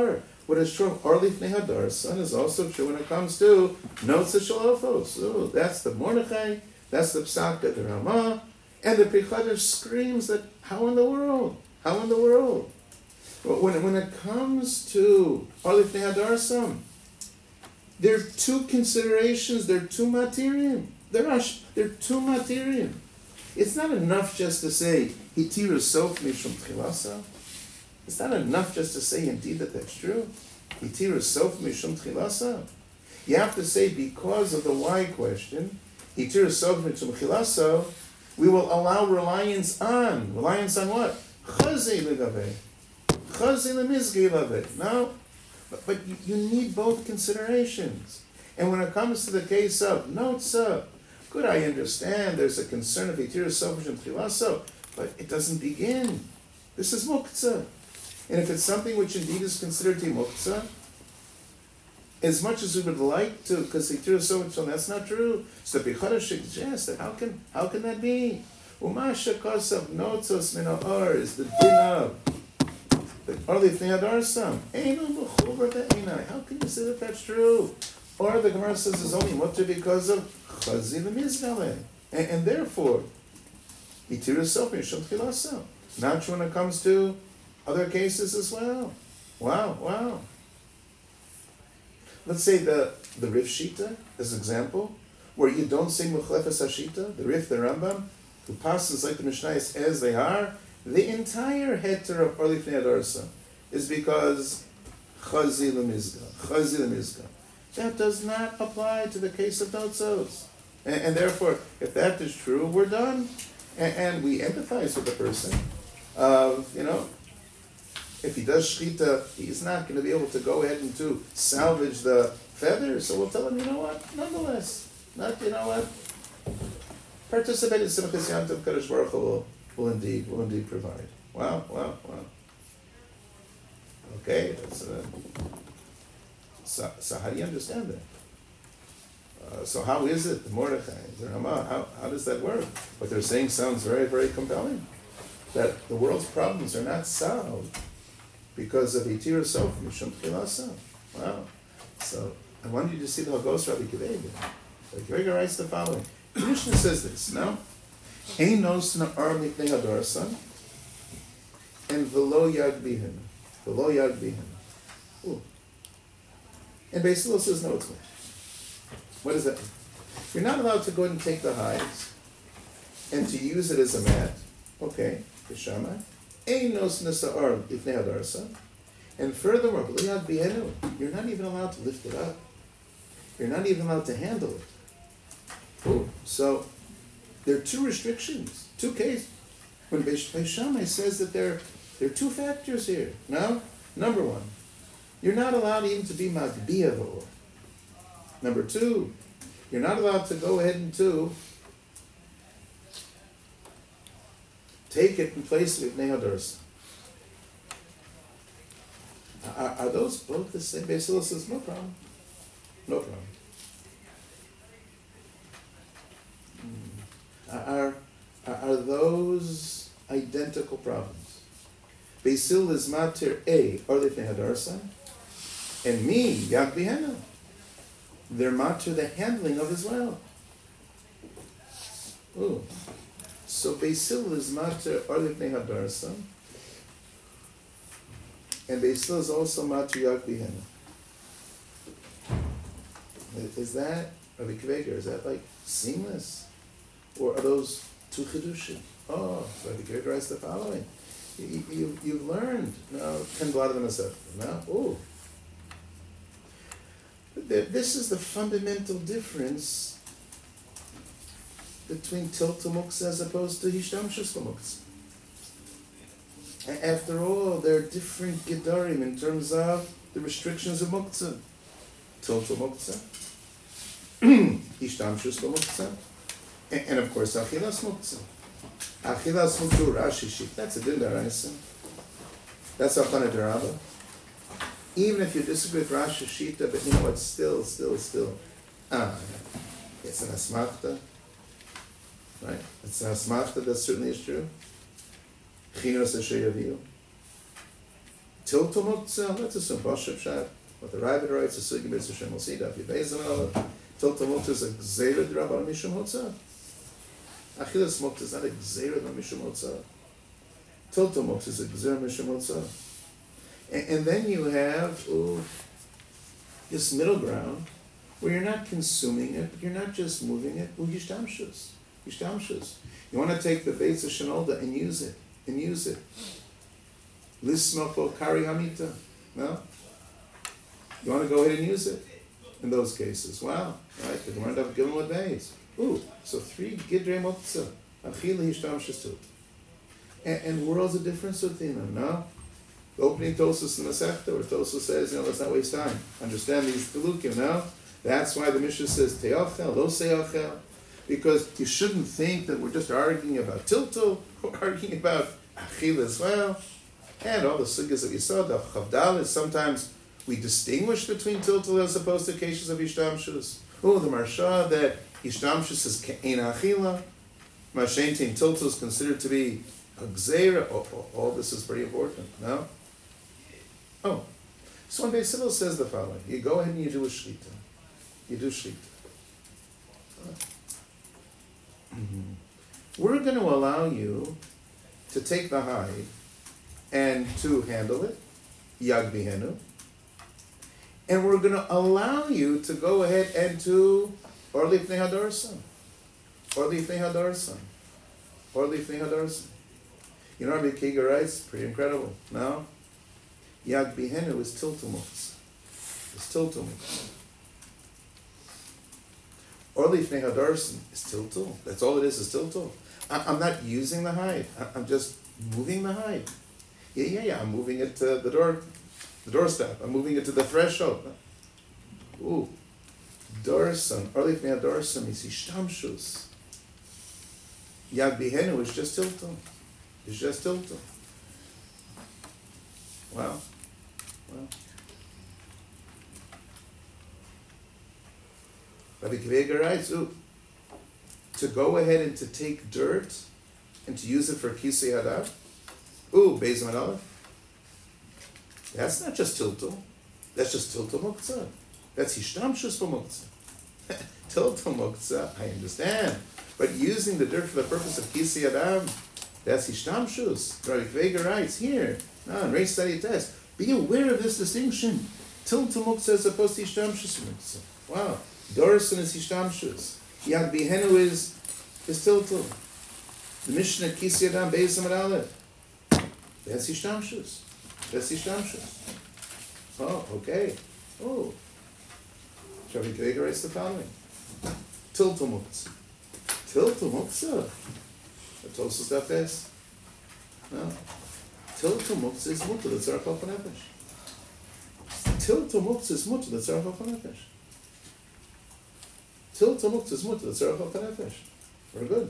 What is true of Arlif Nehadarsan is also true when it comes to Notzah Shalofos. Oh, that's the Mordechai, that's the Psaka, the Ramah, and the Pri Chadash screams that, how in the world? How in the world? But when it comes to Arlif Nehadarsan, there are two considerations, there are two materium. There are two materium. It's not enough just to say, Hitiru Sof Mishum Tchilasa. It's not enough just to say indeed that that's true. Hitiru Sof Mishum Tchilasa. You have to say because of the why question, Hitiru Sof Mishum Tchilasa, we will allow reliance on. Reliance on what? Chazi Ligave. Chazi Lemizgi Lave. No. But you need both considerations. And when it comes to the case of Notzah, good, I understand there's a concern of Hitiru Sof Mishum Tchilasa, but it doesn't begin. This is Muktzah. And if it's something which indeed is considered to be muktzah, as much as we would like to, because that's not true. So the Pri Chadash suggests that how can that be? Umasha kosav notzos min ha'or is the din of the Arlif Nehadarsan. Einu mechuber be'einai. How can you say that that's true? Or the Gemara says it's only mutter because of chazi v'mizgale, and therefore Hitiru Sof Mishum Tchilasa. Not true when it comes to other cases as well. Wow. Let's say the Rif Shita as an example, where you don't say Muchlefes HaShita, the Rif, the Rambam, who passes like the Mishnayos as they are, the entire heter of Arlif Nehadarsan is because Chazi Lemizga. That does not apply to the case of Notzos. And therefore, if that is true, we're done. And we empathize with the person of, if he does shchita, he's not going to be able to go ahead and to salvage the feathers. So we'll tell him, nonetheless, participate in Simchas Yom Tov. Kadosh Baruch Hu will indeed provide. Wow. Okay, that's so how do you understand that? So how is it, the Mordechai, the Ramah, how does that work? What they're saying sounds very, very compelling. That the world's problems are not solved because of Hitiru Sof Mishum Tchilasa. Wow. So I want you to see the Hagos Rabbi Akiva. Rabbi Akiva writes the following. The Mishnah says this, no? Ein nos na'ar mipnei hadarsan and v'lo yagbihin. V'lo yagbihin. Ooh. And Beis Hillel says no, it's not. What does that mean? You're not allowed to go and take the hides and to use it as a mat. Okay, B'Shamai. Ein nos na'ar mipnei hadarsan. And furthermore, v'lo yagbihin. You're not even allowed to lift it up. You're not even allowed to handle it. Ooh. So there are two restrictions, two cases. When Beis Shammai says that there are two factors here. No? Number one, you're not allowed even to be magbiya v'or. Number two, you're not allowed to go ahead and to take it in place of Ibnei Hadarsa. Are those both the same? Beis Hillel says no problem. No problem. Are those identical problems? Beis Hillel is matir A, Arlif Nehadarsan, and me, Yag Bihena. They're matir the handling of as well. Ooh. So Beis Hillel is matir Arlif Nehadarsan, and Beis Hillel is also matir Yag Bihena. Is that, Rabbi Akiva, is that like seamless? Or are those two chidushim? Oh, so Rabbi Akiva writes the following. You've learned now 10 blot of the Masechta. Now, oh. This is the fundamental difference between tilta muktzah as opposed to hishtamshus muktzah. After all, there are different gedarim in terms of the restrictions of muktzah. Tilta muktzah, hishtamshus muktzah, and of course, achilas muktzah. Achilas muktzah Rashi shit. That's a din daraisa. That's a chana derabba. Even if you disagree with Rashi shita, but you know what? Still. It's an asmachta, right? It's an asmachta. That certainly is true. Chinos asher yaviu. Tiltul Muktzah, let's assume Boshev Shad. What the Rabbit writes, the Sugi Mitzvah Shem will see that. Tiltul Muktzah is a Gzeira D'Rabbanan Mishum Hotzah. Achilas Muktzah is not a Gzeira D'Rabbanan Mishum Hotzah. Tiltul Muktzah is a Gzeira Mishum Hotzah. And then you have this middle ground where you're not consuming it, but you're not just moving it. Yishtamshus. You want to take the Beitz of Shenolda and use it. Lismoko Kari Hamita. No? You want to go ahead and use it in those cases. Wow. Right? The Gemara end up giving with days. So 3 Gidrei Moktzah. Achila Yishtamshus too. And world's a difference between them, no? The opening Tosus in the Sechta, where Tosus says, let's not waste time. Understand these Gelukim, no? That's why the Mishnah says, Te'achel, lo se'achel. Because you shouldn't think that we're just arguing about Tiltul, we're arguing about Achil as well. And all the sugyas that we saw, the Chavdal, sometimes we distinguish between Tiltul as opposed to cases of Yishtamshus. The Marsha, that Yishtamshus is Ke'en Achila. Mashentin Tiltul is considered to be a Gzeira. All this is very important, no? So when Beis Hillel says the following, you go ahead and you do a Shlita. You do Shlita. We're going to allow you to take the hide and to handle it, Yag Bihenu, and we're going to allow you to go ahead and to Orli Fnei Hadarsan. You know, Rabbi Kiga writes, pretty incredible. No? Yag Bihenu is Tiltul Muktzah. Orli Fnei Hadarsan is Tiltul. That's all it is Tiltul. I'm not using the hide. I'm just moving the hide. Yeah. I'm moving it to the doorstep. I'm moving it to the threshold. Darsan. Orli Fnei Hadarsan is Yishtamshus. Yag Bihenu is just Tiltul. Wow. Rabbi Kiva writes, to go ahead and to take dirt and to use it for Kisei Hadav, Beis Aleph, that's not just Tiltul. That's just Tiltul Muktzah. That's Yishtamshus B'Muktzah. Tiltul Muktzah, I understand. But using the dirt for the purpose of Kisei Hadav, that's Yishtamshus. Rabbi Kiva writes here, in Reish Study Test, be aware of this distinction. Tiltul Muktzah as opposed to Yishtamshus Muktzah. Wow. Dorson is Yishtamshus. Yag Bihenu is Tiltul. The Mishnah Kisei Hadav Beis Aleph. That's Yishtamshus. Okay. Rabbi Kiva writes the following. Tiltul Muktzah. The Tosus Daf is. No. Tiltul Muktzah is Mutter L'Tzarech Al Nefesh. Tiltul Muktzah is Mutter L'Tzarech Al Nefesh. Very good.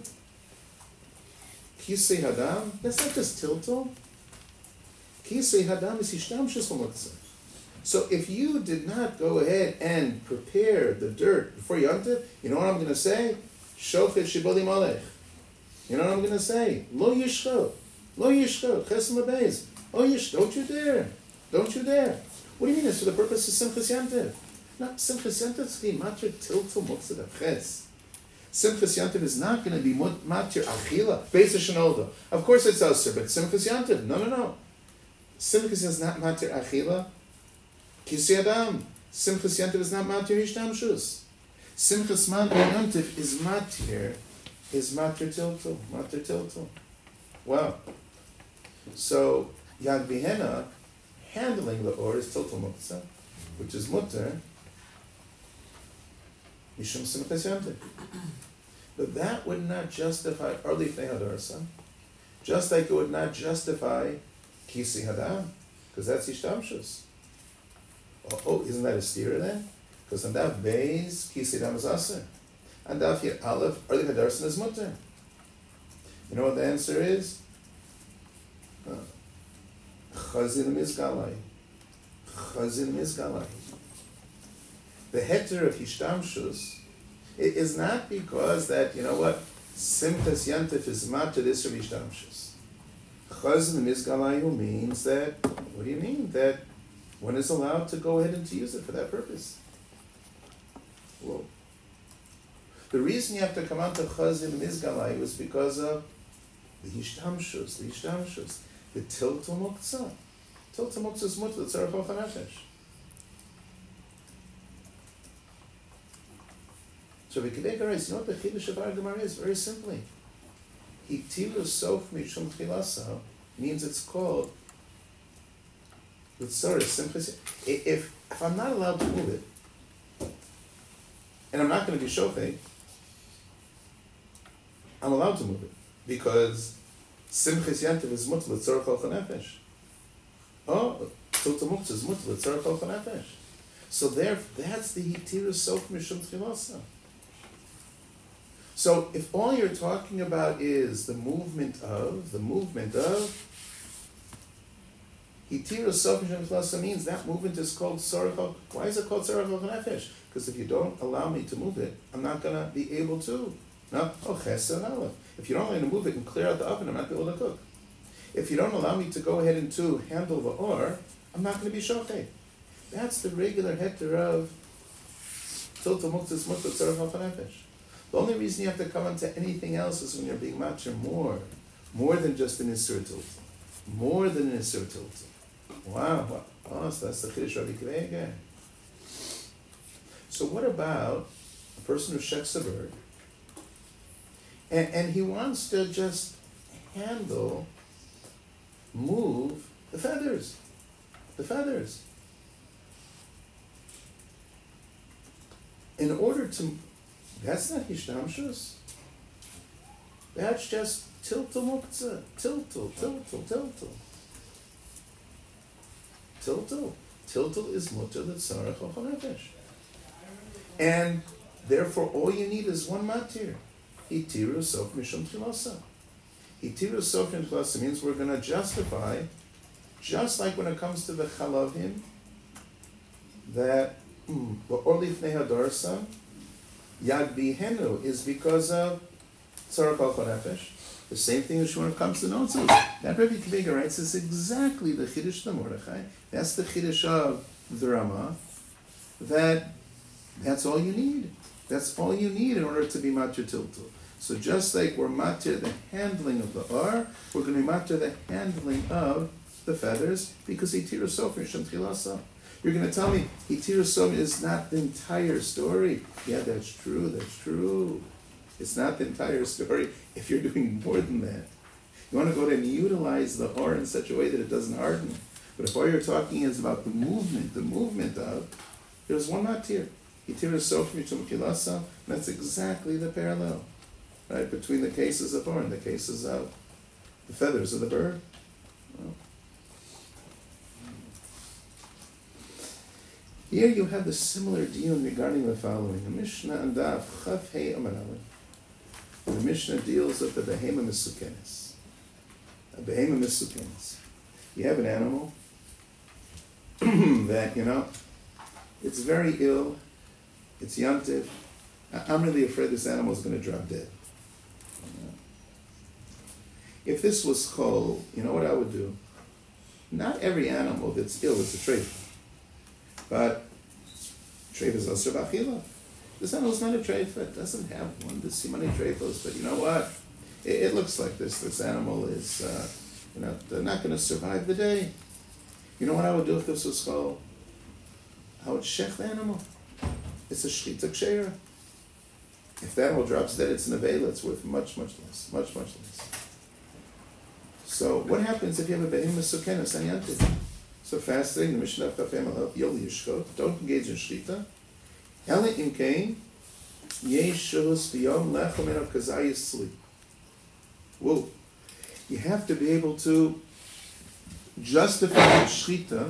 Kisei Hadam, that's not just Tiltul. Kisei Hadam is Yishtamshus Muktzah. So if you did not go ahead and prepare the dirt before Yontif, you know what I'm going to say? Shochet Shiboli Malech. You know what I'm going to say? Lo Yishcho, Chesem Abeis. Don't you dare. What do you mean? It's for the purpose of Simchas Yantiv. Not Simchas Yantiv is going to be matir Tiltul Muktzah Ches. Simchas Yantiv is not going to be matir Achila, Beis Shenolda. Of course it's Aser, but Simchas Yantiv, no. Simchas is not matir Achila. Kisei Adam. Simchas Yantiv is not matir Yishtamshus. Simchas Yantiv is matir Tiltul. Wow. So Yad Bihena, handling the or is Tiltul Muktzah, which is mutter Mishum Simchas Yantiv. But that would not justify Orli Fnei Hadarsan, just like it would not justify Kisei Hadam, because that's Yishtamshus. Isn't that a steer then? Because on Daf Beis, Kisei Hadam is Aser. On Daf Yud Aleph, Orli Fnei Hadarsan is mutter. You know what the answer is? Chazin Mizgalai. The heter of Yishtamshus is not because that, Simchas Yantif is matir this from Yishtamshus. Chazin Mizgalayu means that, what do you mean? That one is allowed to go ahead and to use it for that purpose. Whoa. The reason you have to come out to Chazin Mizgalayu is because of the Hishtamshus, the Tiltul Muktzah. Tiltul Muktzah is mutter, the Tzarech Ochel Nefesh. So V'kidei Garais, you know what the Chiddush of our Gemara is? Very simply. Hitiru Sof Mishum Tchilasa means it's called L'tzarech Simchas. If I'm not allowed to move it, and I'm not going to be Shofei, I'm allowed to move it. Because Simchas Yantiv is mutter L'tzarech Ochel Nefesh. Oh, Tiltul Muktzah is mutter L'tzarech Ochel Nefesh. So there, that's the Hitiru Sof Mishum Tchilasa. So if all you're talking about is the movement of, Hitiru Sof Mishum Tchilasa means that movement is called Tzarech. Why is it called Tzarech Ochel Nefesh? Because if you don't allow me to move it, I'm not going to be able to. No, Chesed Aleph. If you don't allow me to move it and clear out the oven, I'm not going to be able to cook. If you don't allow me to go ahead and to handle the or, I'm not going to be Shochet. That's the regular heter of Tiltul Muktzah Mutter Tzarech Ochel Nefesh. The only reason you have to come onto anything else is when you're being mature more than just an Isur Tiltul. More than an Isur Tiltul. Wow. Oh, so that's the Chiddush Rabbi Akiva again. So what about a person who shechs a bird, and he wants to just move the feathers. In order to, that's not Hishtamshus. That's just Tiltul Muktzah. Tiltul. Tiltul is mutter L'tzarech Ochel Nefesh. And therefore all you need is one matir. Hitiru Sof Mishum Tchilasa. Hitiru Sof Mishum Tchilasa means we're going to justify, just like when it comes to the Chalavim, that Orlif Nehadarsa, Yad Bihenu is because of Tzarech Ochel Nefesh. The same thing as when it comes to Notzos. That Rabbi Akiva writes is exactly the Chiddush of Mordechai. That's the Chiddush of the Ramah. That's all you need. That's all you need in order to be matir tiltul. So just like we're matir the handling of the ar, we're going to be matir the handling of the feathers because Hitiru Sof Mishum Tchilasa. You're going to tell me Hitiru Sof is not the entire story. Yeah, that's true. It's not the entire story if you're doing more than that. You want to go ahead and utilize the or in such a way that it doesn't harden. But if all you're talking is about the movement of, there's one matir. Hitiru Sof Mishum Tchilasa. That's exactly the parallel, right, between the cases of or and the cases of the feathers of the bird. Well, here you have the similar deal regarding the following. The Mishnah and Daf Chaf Hei Amar Aleph. The Mishnah deals with the Behema Mesukenes. A Behema Mesukenes. You have an animal that, it's very ill, it's yantiv. I'm really afraid this animal is going to drop dead. If this was chol, you know what I would do? Not every animal that's ill is a treifa. But treifa is also b'achila. This animal is not a treifa. It doesn't have one to see many treifos. But you know what? It looks like this animal is, they're not going to survive the day. You know what I would do if this was chol? I would shech the animal. It's a shchita ksheira. If the animal drops dead, it's an avela. It's worth much less. Much less. So what happens if you have a behemah sukenes and yantiv? So fasting, the Mishnah of Chafei Amar Aleph, Yol Yishchot, don't engage in shchita. Ela imkein, yesh shulus b'yom lechem eno kazayis tzli. Whoa. You have to be able to justify the shchita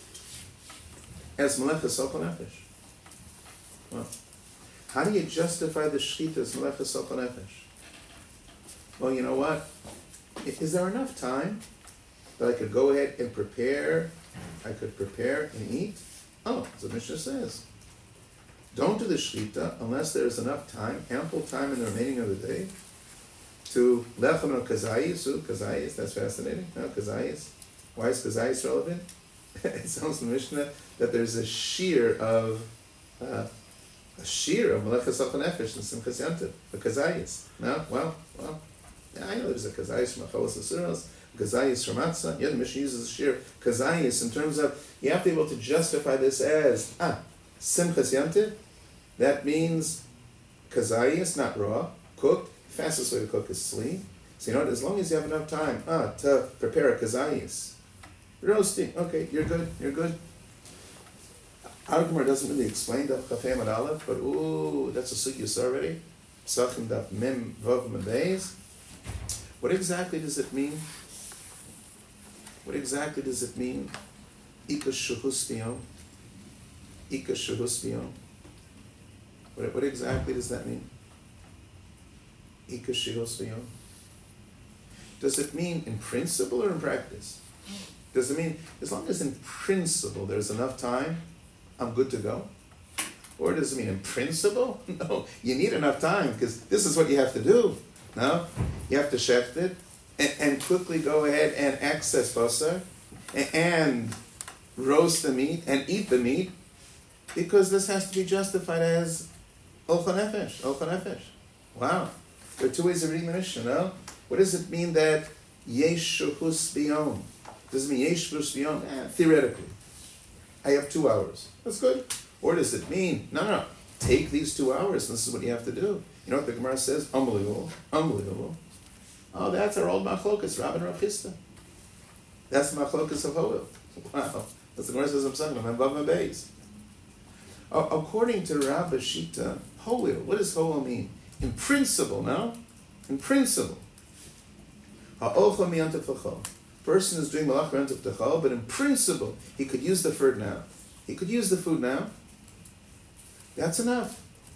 as Melechas Ochel Nefesh. Well, how do you justify the shchita as Melechas Ochel Nefesh? Well, you know what? Is there enough time that I could go ahead and prepare? I could prepare and eat? Oh, as the Mishnah says, don't do the shchita unless there is enough time, ample time in the remaining of the day, to lechem or kazayis. Kazayis, that's fascinating. No, kazayis. Why is kazayis relevant? It sounds in the Mishnah that there's a shear of Melechas Achon Nefesh and Simchas Yantiv, a kazayis. No, well, yeah, I know there's a kazayis from Achalos Asuros, kazayis from Matzah. Yeah, the Mishnah uses a shear kazayis in terms of you have to be able to justify this as Simchas Yantiv. That means kazayis, not raw, cooked. The fastest way to cook is sli. So you know what? As long as you have enough time to prepare a kazayis, roasting. Okay, you're good. Our Gemara doesn't really explain Daf Chafei Amud Aleph, but that's a sugyus already. Psachim Daf Mem Vav Mem Beis. What exactly does it mean? Ika Shuhus Biyom. Ika Shuhus Biyom. What exactly does that mean? Ika Shuhus Biyom. Does it mean in principle or in practice? Does it mean as long as in principle there's enough time, I'm good to go? Or does it mean in principle? No, you need enough time because this is what you have to do. No, you have to shecht it and quickly go ahead and access basar and roast the meat and eat the meat because this has to be justified as ochel nefesh. Wow, there are two ways of reading the Mishnah. No, what does it mean that yesh shuhus biyom? Does it mean yesh shuhus biyom? Theoretically, I have 2 hours. That's good. Or does it mean no? Take these 2 hours. And this is what you have to do. You know what the Gemara says? Unbelievable. Oh, that's our old machlokas, Rav and Rav Chisda. That's the machlokas of Hoel. Wow. That's the Gemara says I'm saying. I'm above my base. According to Rav Shita, Hoel. What does Hoel mean? In principle, no? In principle. Ha'ocha mi'antav l'chol. Person is doing malach mi'antav l'chol, but in principle, he could use the food now. That's enough.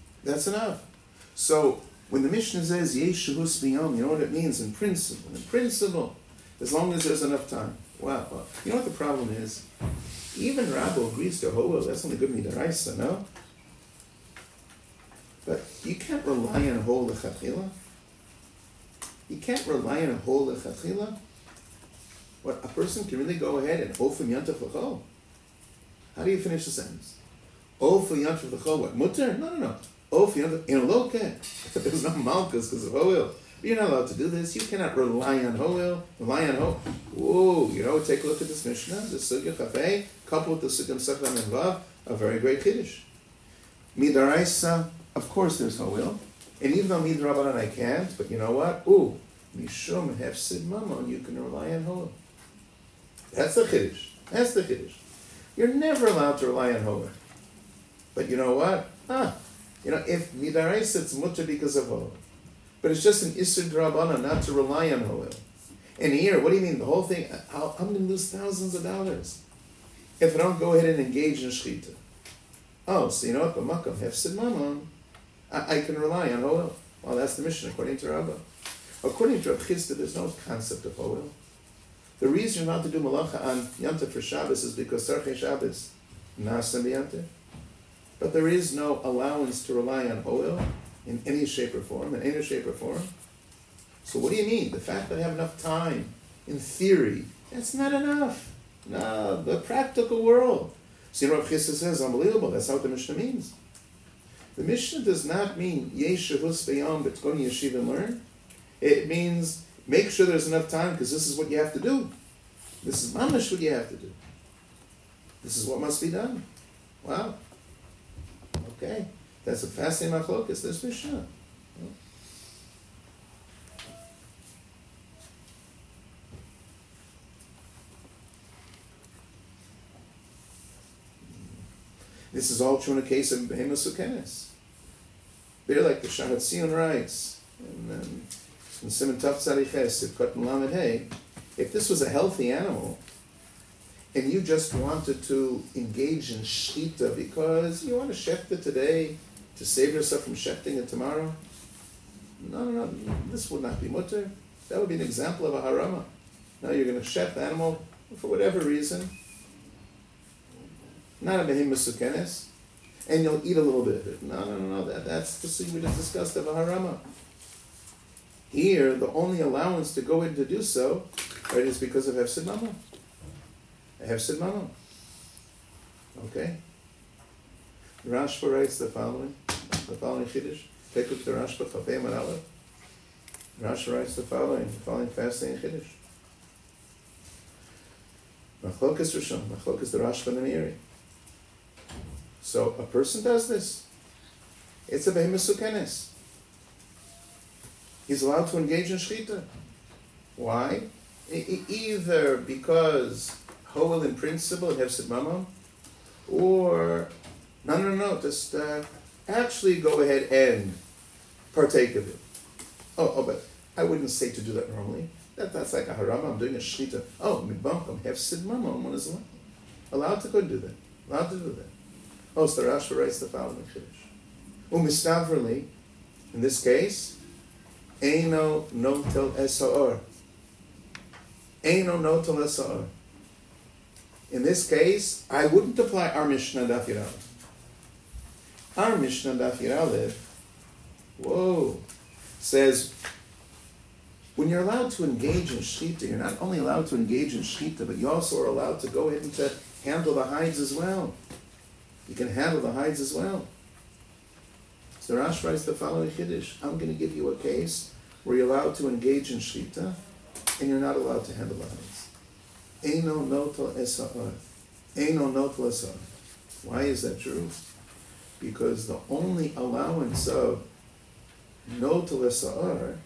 So when the Mishnah says yesh shuhus biyom, you know what it means in principle. In principle, as long as there's enough time. Wow. You know what the problem is? Even Rabbo agrees to Hoel. That's only good midaraisa, no? But you can't rely on Hoel lechatchila. What, a person can really go ahead and ofim yantav l'chol? How do you finish the sentence? Ofim yantav l'chol, what, mutter? No. Ofim yantav, in a loke. There's no malchus because of Hoel. You're not allowed to do this. You cannot rely on Hoel. Whoa, take a look at this Mishnah, the Sugya Chafei, coupled with the Sugya Mesachta and Vav, a very great Kiddush. Midaraisa, of course there's Hoel. And even though Midrabanan I can't, but you know what? Mishum hefsid mamon, you can rely on Hoel. That's the Kiddush. You're never allowed to rely on Hoel. But you know what? If Midaraisa it's mutter because of Hoel. But it's just an Isser Drabana not to rely on Hoel. And here, what do you mean? The whole thing, I'm going to lose thousands of dollars if I don't go ahead and engage in Shechita. So you know what? B'makam hefsid mamon, I can rely on Hoel. Well, that's the mission according to Rabbah. According to Rav Chisda, there's no concept of Hoel. The reason you're not to do malacha on Yantav for Shabbos is because Tzarchei Shabbos nasa b'Yantav. But there is no allowance to rely on Hoel in any shape or form. So what do you mean? The fact that I have enough time, in theory, that's not enough. No, the practical world. So Rav Chisda says, unbelievable, that's not what the Mishnah means. The Mishnah does not mean yesh shuhus b'yom, but go to yeshiva and learn. It means make sure there's enough time because this is what you have to do. This is mamash what you have to do. This is what must be done. Wow. Okay. That's a fascinating machlokas. There's Mishnah. This is all true in the case of Behemoth Sukenes. They're like the Shahat Sion writes, and in Simon Taf Tzadiches, Sivkot Melamed Hey, if this was a healthy animal, and you just wanted to engage in shechita because you want to shecht it today to save yourself from shechting it tomorrow, no, this would not be mutter. That would be an example of a harama. No, you're going to shecht the animal for whatever reason, not a behemoth sukenes, and you'll eat a little bit of it. No, that's the thing we just discussed of a harama. Here, the only allowance to go in to do so, right, is because of Hefsid Mamon. Hefsid Mamon. Okay? Rashba writes the following Chiddush. Take a look at the Rashba, Chafei Amud Aleph. Rashba writes the following fascinating Chiddush. Machlokas Rishon, Machlokas the Rashba and the Meiri. So a person does this. It's a behemoth sukenes. He's allowed to engage in shchita. Why? Either because Hoel in principle and Hefsid Mamon, or no, just actually go ahead and partake of it. But I wouldn't say to do that normally. That's like a haram. I'm doing a shchita. Midbam, Hefsid Mamon. One is allowed to go and do that. Allowed to do that. So the Rashba writes the following Chiddush. Umistavrli, in this case, Eino notel esa'or. Eino notel esa'or. In this case, I wouldn't apply our Mishnah Daf Yud Aleph. Our Mishnah Daf Yud Aleph, says, when you're allowed to engage in shchita, you're not only allowed to engage in shchita, but you also are allowed to go ahead and to handle the hides as well. You can handle the hides as well. So Rash writes the following Chiddush. I'm going to give you a case where you're allowed to engage in shchita, and you're not allowed to handle the hides. Eino notel esa'or. Eino notel esa'or. Why is that true? Because the only allowance of notel esa'or,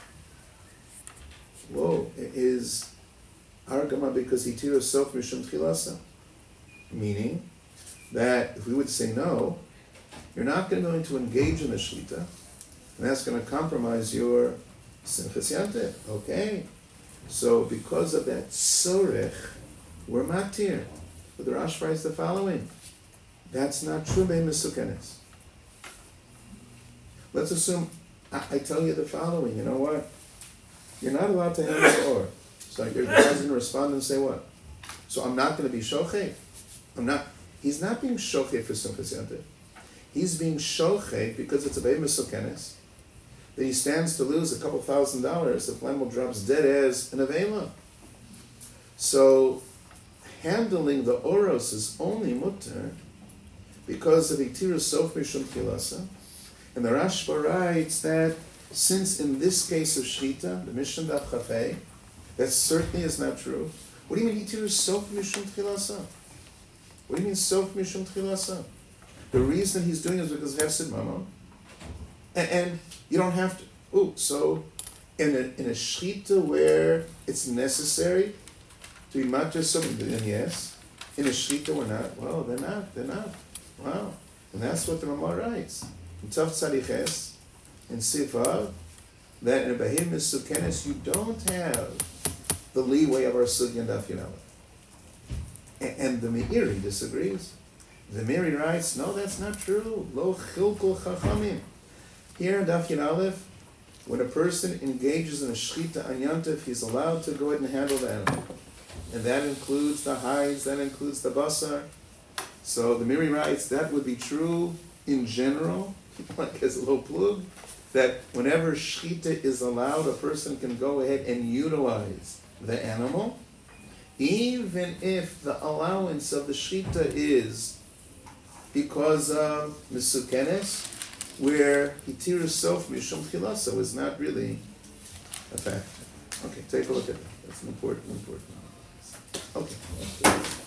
is argama because he tira sof mishum tchilasa. Meaning that if we would say no, you're not going to engage in the shchita, and that's going to compromise your simchas yanteh. Okay, so because of that tzorech, we're matir. But the Rash writes the following: that's not true behemoth sukenes. Let's assume I tell you the following. You know what? You're not allowed to handle the or. So your guy's going to respond and say what? So I'm not going to be shochet. He's not being shochet for simchas yanteh. He's being shochet because it's a behemoth sukenes that he stands to lose a couple $1,000 if Lemel drops dead as an avela. So handling the oros is only mutter because of itirus sof mishum chilasa. And the Rashba writes that since in this case of shchita, the Mishnah Daf Chafei, that certainly is not true. What do you mean itirus sof mishum chilasa? What do you mean sof mishum chilasa? The reason he's doing it is because of Hefsid Mamon. And you don't have to. So in a shchita where it's necessary to be matter something, then yes. In a shchita we're not. Well, they're not. Wow. And that's what the Ramah writes. In Tov Tzadiches, in Sifav, that in a behemoth sukenes you don't have the leeway of our sugya and Daf Yud Aleph. And the Meiri disagrees. The Meiri writes, no, that's not true. Lo chilkul chachamim. Here in Daf Yud Aleph, when a person engages in a shchita on Yantif, he's allowed to go ahead and handle the animal. And that includes the hides, that includes the basar. So the Meiri writes, that would be true in general, like as a little plug, that whenever shchita is allowed, a person can go ahead and utilize the animal, even if the allowance of the shchita is because of misukenes, where itirus sof mishum chilasa is not really a factor. Okay, take a look at that. That's an important. Okay.